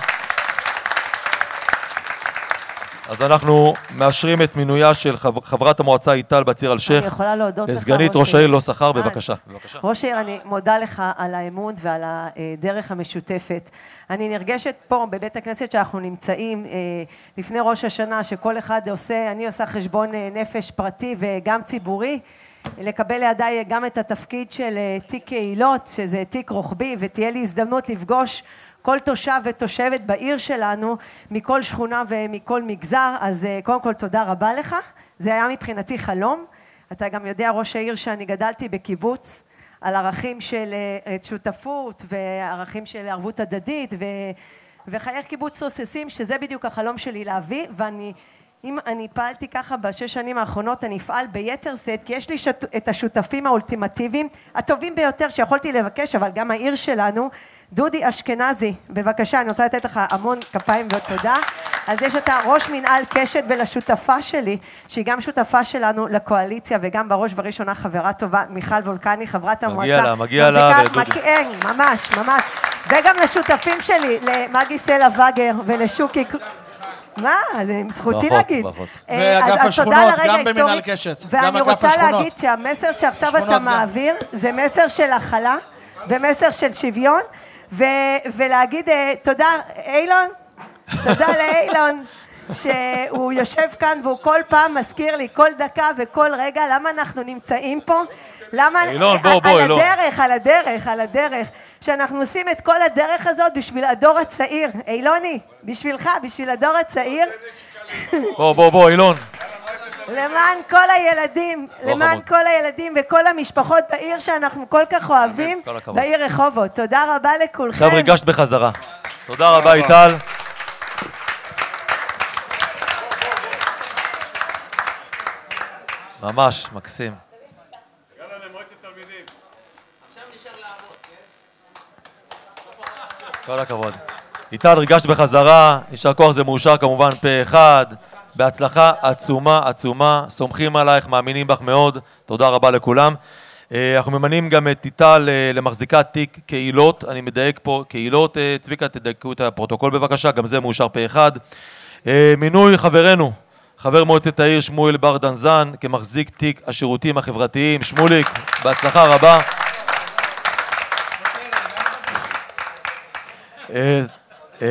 אז אנחנו מאשרים את מינויה של חב... חברת המועצה איטל בציר אלשיך. אני יכולה להודות לך, לסגנית ראש העיר לא שכר, בבקשה. בבקשה. ראש העיר, אני מודה לך על האמון ועל הדרך המשותפת. אני נרגשת פה בבית הכנסת שאנחנו נמצאים לפני ראש השנה, שכל אחד עושה, אני עושה חשבון נפש פרטי וגם ציבורי, לקבל לידיי גם את התפקיד של תיק קהילות, שזה תיק רוחבי, ותהיה לי הזדמנות לפגוש כל תושב ותושבת בעיר שלנו, מכל שכונה ומכל מגזר, אז קודם כל תודה רבה לך, זה היה מבחינתי חלום. אתה גם יודע, ראש העיר, שאני גדלתי בקיבוץ, על ערכים של שותפות וערכים של ערבות הדדית ו... וחיי קיבוץ תוססים, שזה בדיוק החלום שלי להביא, ואני אם אני פעלתי ככה בשש שנים האחרונות, אני אפעל ביתר שאת, כי יש לי שת... את השותפים האולטימטיביים, הטובים ביותר שיכולתי לבקש, אבל גם העיר שלנו, דודי אשכנזי, בבקשה, אני רוצה לתת לך המון כפיים ותודה, על זה שאתה ראש מנהל קשת, ולשותפה שלי, שהיא גם שותפה שלנו לקואליציה, וגם בראש וראשונה חברה טובה, מיכל וולקני, חברת המועצה. מגיע לה, מגיע לה, ודודי. כן, ממש, ממש. וגם לשותפים שלי, למגי סלע וגר ולשוקי... מה? זה זכותי להגיד. ואגף השכונות, גם במנהל קשת. ואני רוצה להגיד שהמסר שעכשיו אתה מעביר, זה מסר של הכלה, ומסר של שוויון, ולהגיד תודה, אילון, תודה לאילון, שהוא יושב כאן והוא כל פעם מזכיר לי כל דקה וכל רגע למה אנחנו נמצאים פה, למה... אילון, בוא, בוא, אילון. על הדרך, על הדרך, על הדרך, שאנחנו עושים את כל הדרך הזאת בשביל הדור הצעיר. אילוני, בשבילך, בשביל הדור הצעיר. בוא, בוא, בוא, אילון. למען כל הילדים, למען כל הילדים וכל המשפחות בעיר שאנחנו כל כך אוהבים, בעיר רחובות. תודה רבה לכולכם. עכשיו ריגשת בחזרה. תודה רבה, איטל. ממש, מקסים. כל הכבוד. איטל, ריגשת בחזרה, יישר כוח, זה מאושר כמובן פה אחד, בהצלחה עצומה, עצומה, סומכים עלייך, מאמינים בך מאוד, תודה רבה לכולם. אנחנו ממנים גם את איטל למחזיקת תיק קהילות, אני מדייק פה, קהילות, צביקה, תדייקו את הפרוטוקול בבקשה, גם זה מאושר פה אחד. מינוי חברנו, חבר מועצת העיר שמואל בר דנזן, כמחזיק תיק השירותים החברתיים. שמוליק, בהצלחה רבה.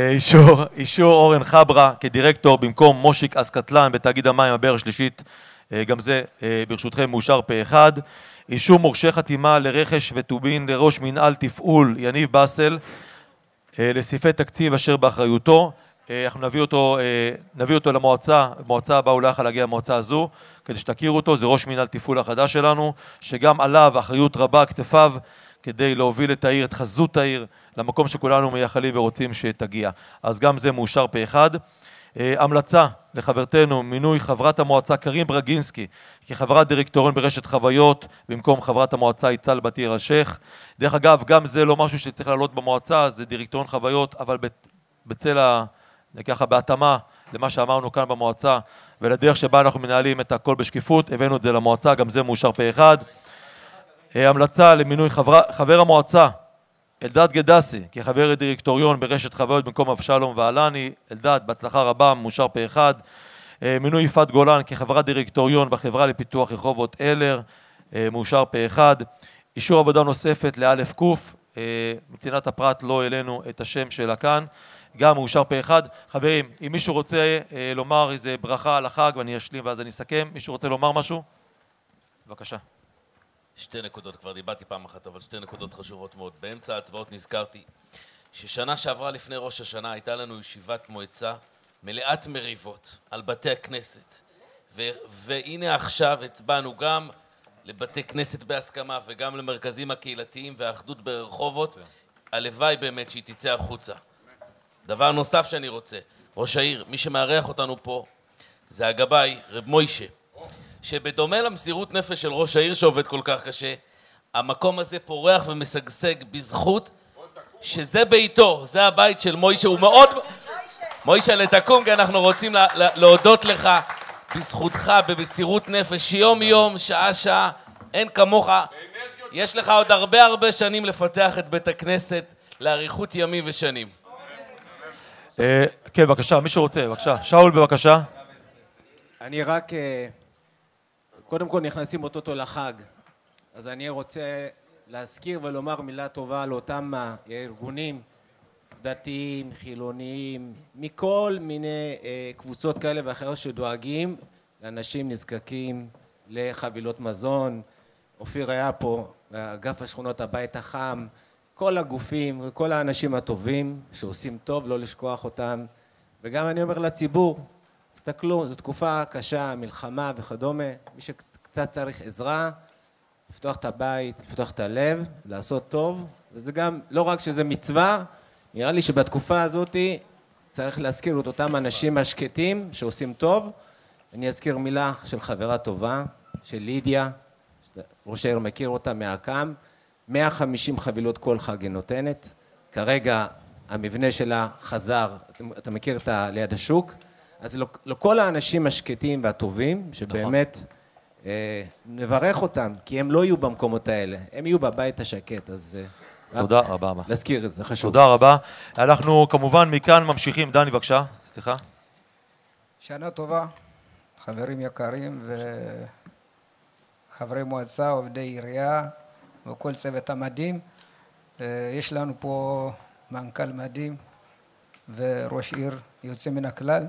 אישור, אישור אורן חברה כדירקטור במקום מושיק אסקטלן בתאגיד המים הבאר השלישית גם זה ברשותכם מאושר פה אחד. אישור מורשה חתימה לרכש וטובין לראש מנהל תפעול יניב בסל לסעיפי תקציב אשר באחריותו. אנחנו נביא אותו, נביא אותו למועצה, במועצה הבאה הוא לא יכול להגיע למועצה הזו, כדי שתכירו אותו. זה ראש מנהל תפעול החדש שלנו, שגם עליו אחריות רבה על כתפיו, כדי להוביל את העיר, את חזות העיר, למקום שכולנו מייחלים ורוצים שתגיע. אז גם זה מאושר פה אחד. המלצה לחברתנו, מינוי חברת המועצה קרים ברגינסקי כחברת דירקטוריון ברשת חוויות, במקום חברת המועצה יצל בתיר השייח. דרך אגב, גם זה לא משהו שצריך לעלות במועצה, זה דירקטוריון חוויות, אבל בצל ה... ככה בהתאמה למה שאמרנו כאן במועצה, ולדרך שבה אנחנו מנהלים את הכל בשקיפות, הבאנו את זה למועצה, גם זה מאושר פה אחד. המלצה למינוי חבר, חבר המועצה, אלדד גדסי, כחבר דירקטוריון ברשת חוויות במקום אבשלום ועלני. אלדד, בהצלחה רבה, מאושר פה אחד. מינוי יפעת גולן כחברת דירקטוריון בחברה לפיתוח רחובות אלר, מאושר פה אחד. אישור עבודה נוספת לאלף קוף, מצנעת הפרט לא אלינו את השם שלה כאן, גם מאושר פה אחד. חברים, אם מישהו רוצה לומר איזה ברכה על החג, ואני אשלים ואז אני אסכם, מישהו רוצה לומר משהו? בבקשה. שתי נקודות, כבר דיברתי פעם אחת, אבל שתי נקודות חשובות מאוד. באמצע ההצבעות נזכרתי ששנה שעברה לפני ראש השנה הייתה לנו ישיבת מועצה מלאת מריבות על בתי הכנסת. ו- והנה עכשיו הצבענו גם לבתי כנסת בהסכמה וגם למרכזים הקהילתיים והאחדות ברחובות. הלוואי באמת שהיא תצא החוצה. דבר נוסף שאני רוצה, ראש העיר, מי שמארח אותנו פה זה הגבאי, רב מוישה, שבדומה למסירות נפש של ראש העיר שעובד כל כך קשה, המקום הזה פורח ומשגשג בזכות שזה ביתו, זה הבית של מוישה. הוא מאוד... מוישה, לתקום, כי אנחנו רוצים לה, לה, להודות לך בזכותך, במסירות נפש, יום יום, שעה שעה, אין כמוך. יש לך עוד הרבה הרבה שנים לפתח את בית הכנסת לאריכות ימים ושנים. כן, בבקשה, מי שרוצה, בבקשה. שאול, בבקשה. אני רק, קודם כל נכנסים אותו לחג, אז אני רוצה להזכיר ולומר מילה טובה לאותם הארגונים דתיים, חילוניים, מכל מיני קבוצות כאלה ואחרות שדואגים לאנשים נזקקים לחבילות מזון. אופיר היה פה, אגף השכונות הבית החם, כל הגופים וכל האנשים הטובים שעושים טוב, לא לשכוח אותם. וגם אני אומר לציבור, תסתכלו, זו תקופה קשה, מלחמה וכדומה, מי שקצת צריך עזרה, לפתוח את הבית, לפתוח את הלב, לעשות טוב, וזה גם, לא רק שזה מצווה, נראה לי שבתקופה הזאת צריך להזכיר את אותם אנשים השקטים שעושים טוב. אני אזכיר מילה של חברה טובה, של לידיה, ראש העיר מכיר אותה מהקם, מאה וחמישים חבילות כל חג היא נותנת, כרגע המבנה שלה חזר, אתה מכיר את ליד השוק, אז לכל האנשים השקטים והטובים, שבאמת נברך אותם, כי הם לא יהיו במקומות האלה, הם יהיו בבית השקט, אז תודה רבה. להזכיר את זה, חשוב. תודה רבה. אנחנו כמובן מכאן ממשיכים, דני בבקשה, סליחה. שנה טובה, חברים יקרים וחברי מועצה, עובדי עירייה וכל צוות המדהים. יש לנו פה מנכ"ל מדהים וראש עיר יוצא מן הכלל,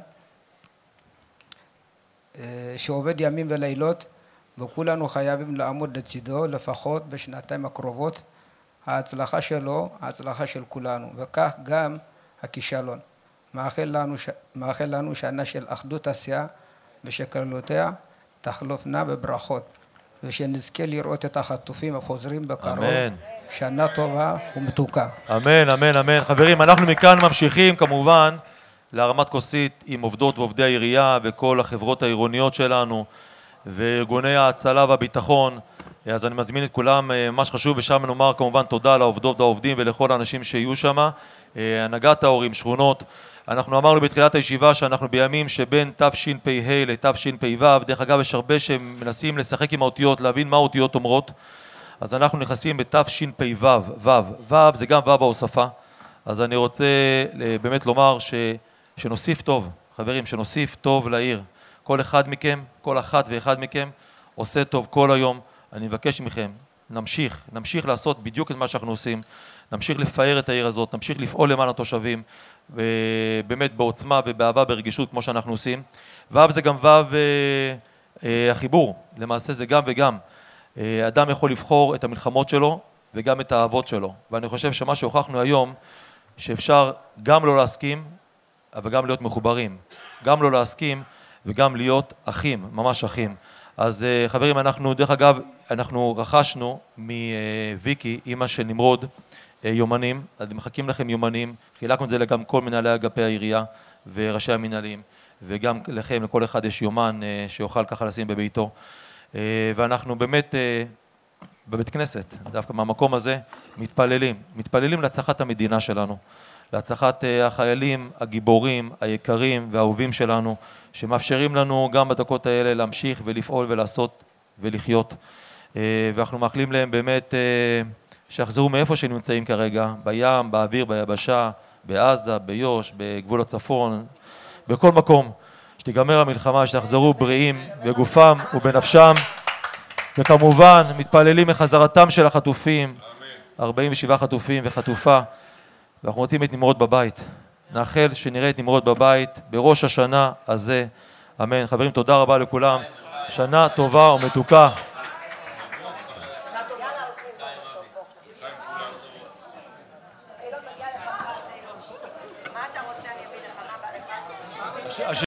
שעובד ימים ולילות, וכולנו חייבים לעמוד לצידו לפחות בשנתיים הקרובות. ההצלחה שלו, ההצלחה של כולנו, וכך גם הכישלון. מאחל לנו, מאחל לנו שנה של אחדות עשייה ושכללותיה תחלופנה בברכות, ושנזכה לראות את החטופים החוזרים בקרוב. אמן. שנה טובה ומתוקה. אמן, אמן, אמן. חברים, אנחנו מכאן ממשיכים כמובן להרמת כוסית עם עובדות ועובדי העירייה וכל החברות העירוניות שלנו וארגוני ההצלה והביטחון. אז אני מזמין את כולם, מה שחשוב, ושם נאמר כמובן תודה לעובדות והעובדים ולכל האנשים שיהיו שם, הנהגת ההורים, שכונות. אנחנו אמרנו בתחילת הישיבה שאנחנו בימים שבין תשפ"ה לתשפ"ו, דרך אגב יש הרבה שמנסים לשחק עם האותיות, להבין מה האותיות אומרות, אז אנחנו נכנסים בתשפ"ו, וו, וו זה גם וו ההוספה, אז אני רוצה באמת לומר ש, שנוסיף טוב, חברים, שנוסיף טוב לעיר, כל אחד מכם, כל אחת ואחד מכם עושה טוב כל היום. אני מבקש מכם, נמשיך, נמשיך לעשות בדיוק את מה שאנחנו עושים, נמשיך לפאר את העיר הזאת, נמשיך לפעול למען התושבים, ובאמת בעוצמה ובאהבה, ברגישות כמו שאנחנו עושים. וו זה גם וו החיבור, למעשה זה גם וגם. אדם יכול לבחור את המלחמות שלו וגם את האהבות שלו. ואני חושב שמה שהוכחנו היום, שאפשר גם לא להסכים, אבל גם להיות מחוברים. גם לא להסכים וגם להיות אחים, ממש אחים. אז חברים, אנחנו, דרך אגב, אנחנו רכשנו מוויקי, אמא של נמרוד, יומנים, אז מחכים לכם יומנים, חילקנו את זה גם כל מנהלי אגפי העירייה וראשי המנהלים, וגם לכם, לכל אחד יש יומן שיוכל ככה לשים בביתו. ואנחנו באמת בבית כנסת, דווקא מהמקום הזה, מתפללים, מתפללים להצלחת המדינה שלנו, להצלחת החיילים, הגיבורים, היקרים והאהובים שלנו, שמאפשרים לנו גם בדקות האלה להמשיך ולפעול ולעשות ולחיות. ואנחנו מאחלים להם באמת שיחזרו מאיפה שנמצאים כרגע, בים, באוויר, ביבשה, בעזה, ביוש, בגבול הצפון, בכל מקום. שתיגמר המלחמה, שיחזרו בריאים בגופם ובנפשם, וכמובן מתפללים מחזרתם של החטופים, ארבעים ושבעה חטופים וחטופה, ואנחנו רוצים את נמרוד בבית. נאחל שנראה את נמרוד בבית בראש השנה הזה, אמן. חברים, תודה רבה לכולם, שנה טובה ומתוקה.